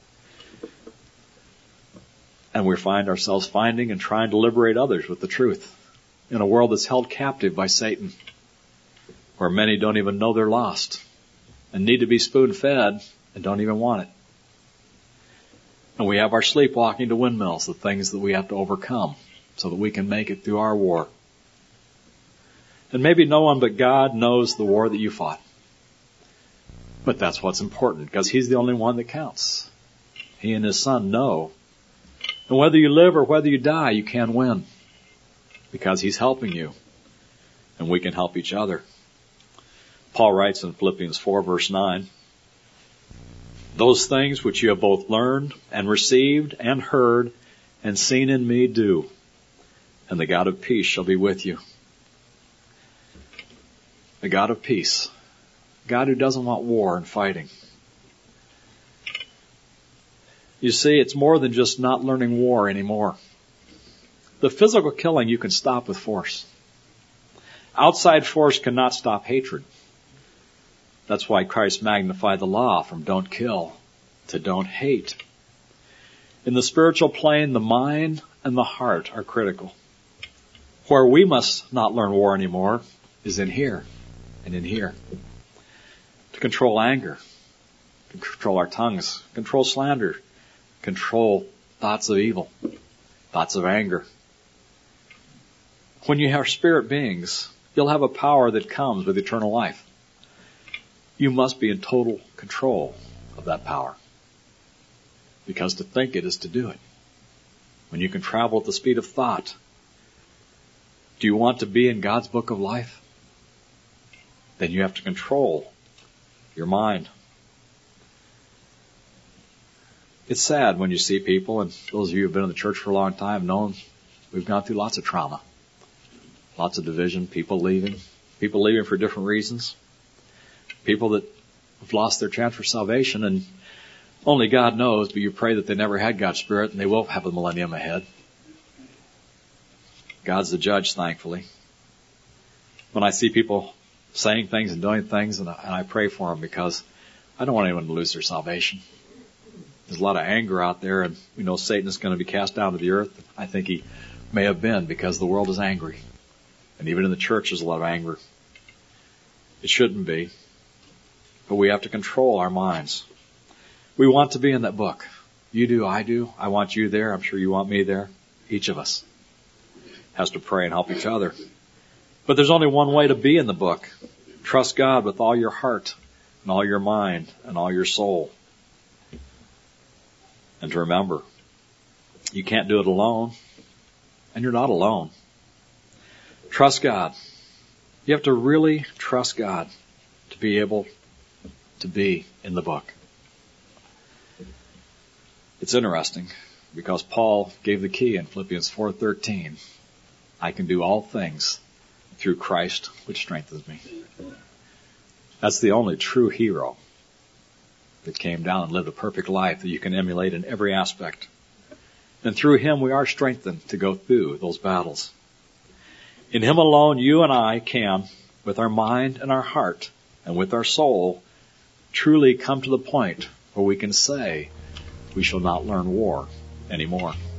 And we find ourselves finding and trying to liberate others with the truth in a world that's held captive by Satan, where many don't even know they're lost and need to be spoon-fed and don't even want it. And we have our sleepwalking to windmills, the things that we have to overcome so that we can make it through our war. And maybe no one but God knows the war that you fought. But that's what's important, because he's the only one that counts. He and his son know And whether you live or whether you die, you can win. Because He's helping you. And we can help each other. Paul writes in Philippians 4 verse 9, those things which you have both learned and received and heard and seen in me do, and the God of peace shall be with you. The God of peace. God who doesn't want war and fighting. You see, it's more than just not learning war anymore. The physical killing you can stop with force. Outside force cannot stop hatred. That's why Christ magnified the law from don't kill to don't hate. In the spiritual plane, the mind and the heart are critical. Where we must not learn war anymore is in here and in here. To control anger, control our tongues, control slander, control thoughts of evil, thoughts of anger. When you have spirit beings, you'll have a power that comes with eternal life. You must be in total control of that power. Because to think it is to do it. When you can travel at the speed of thought, do you want to be in God's book of life? Then you have to control your mind. It's sad when you see people, and those of you who have been in the church for a long time know we've gone through lots of trauma. Lots of division, people leaving for different reasons. People that have lost their chance for salvation, and only God knows, but you pray that they never had God's Spirit and they will have a millennium ahead. God's the judge, thankfully. When I see people saying things and doing things, and I pray for them because I don't want anyone to lose their salvation. There's a lot of anger out there, and we know Satan is going to be cast down to the earth. I think he may have been because the world is angry. And even in the church there's a lot of anger. It shouldn't be. But we have to control our minds. We want to be in that book. You do, I do. I want you there. I'm sure you want me there. Each of us has to pray and help each other. But there's only one way to be in the book. Trust God with all your heart and all your mind and all your soul. And to remember, you can't do it alone. And you're not alone. Trust God. You have to really trust God to be able to be in the book. It's interesting because Paul gave the key in Philippians 4:13. I can do all things through Christ which strengthens me. That's the only true hero that came down and lived a perfect life that you can emulate in every aspect. And through him we are strengthened to go through those battles. In him alone you and I can, with our mind and our heart and with our soul, truly come to the point where we can say we shall not learn war anymore.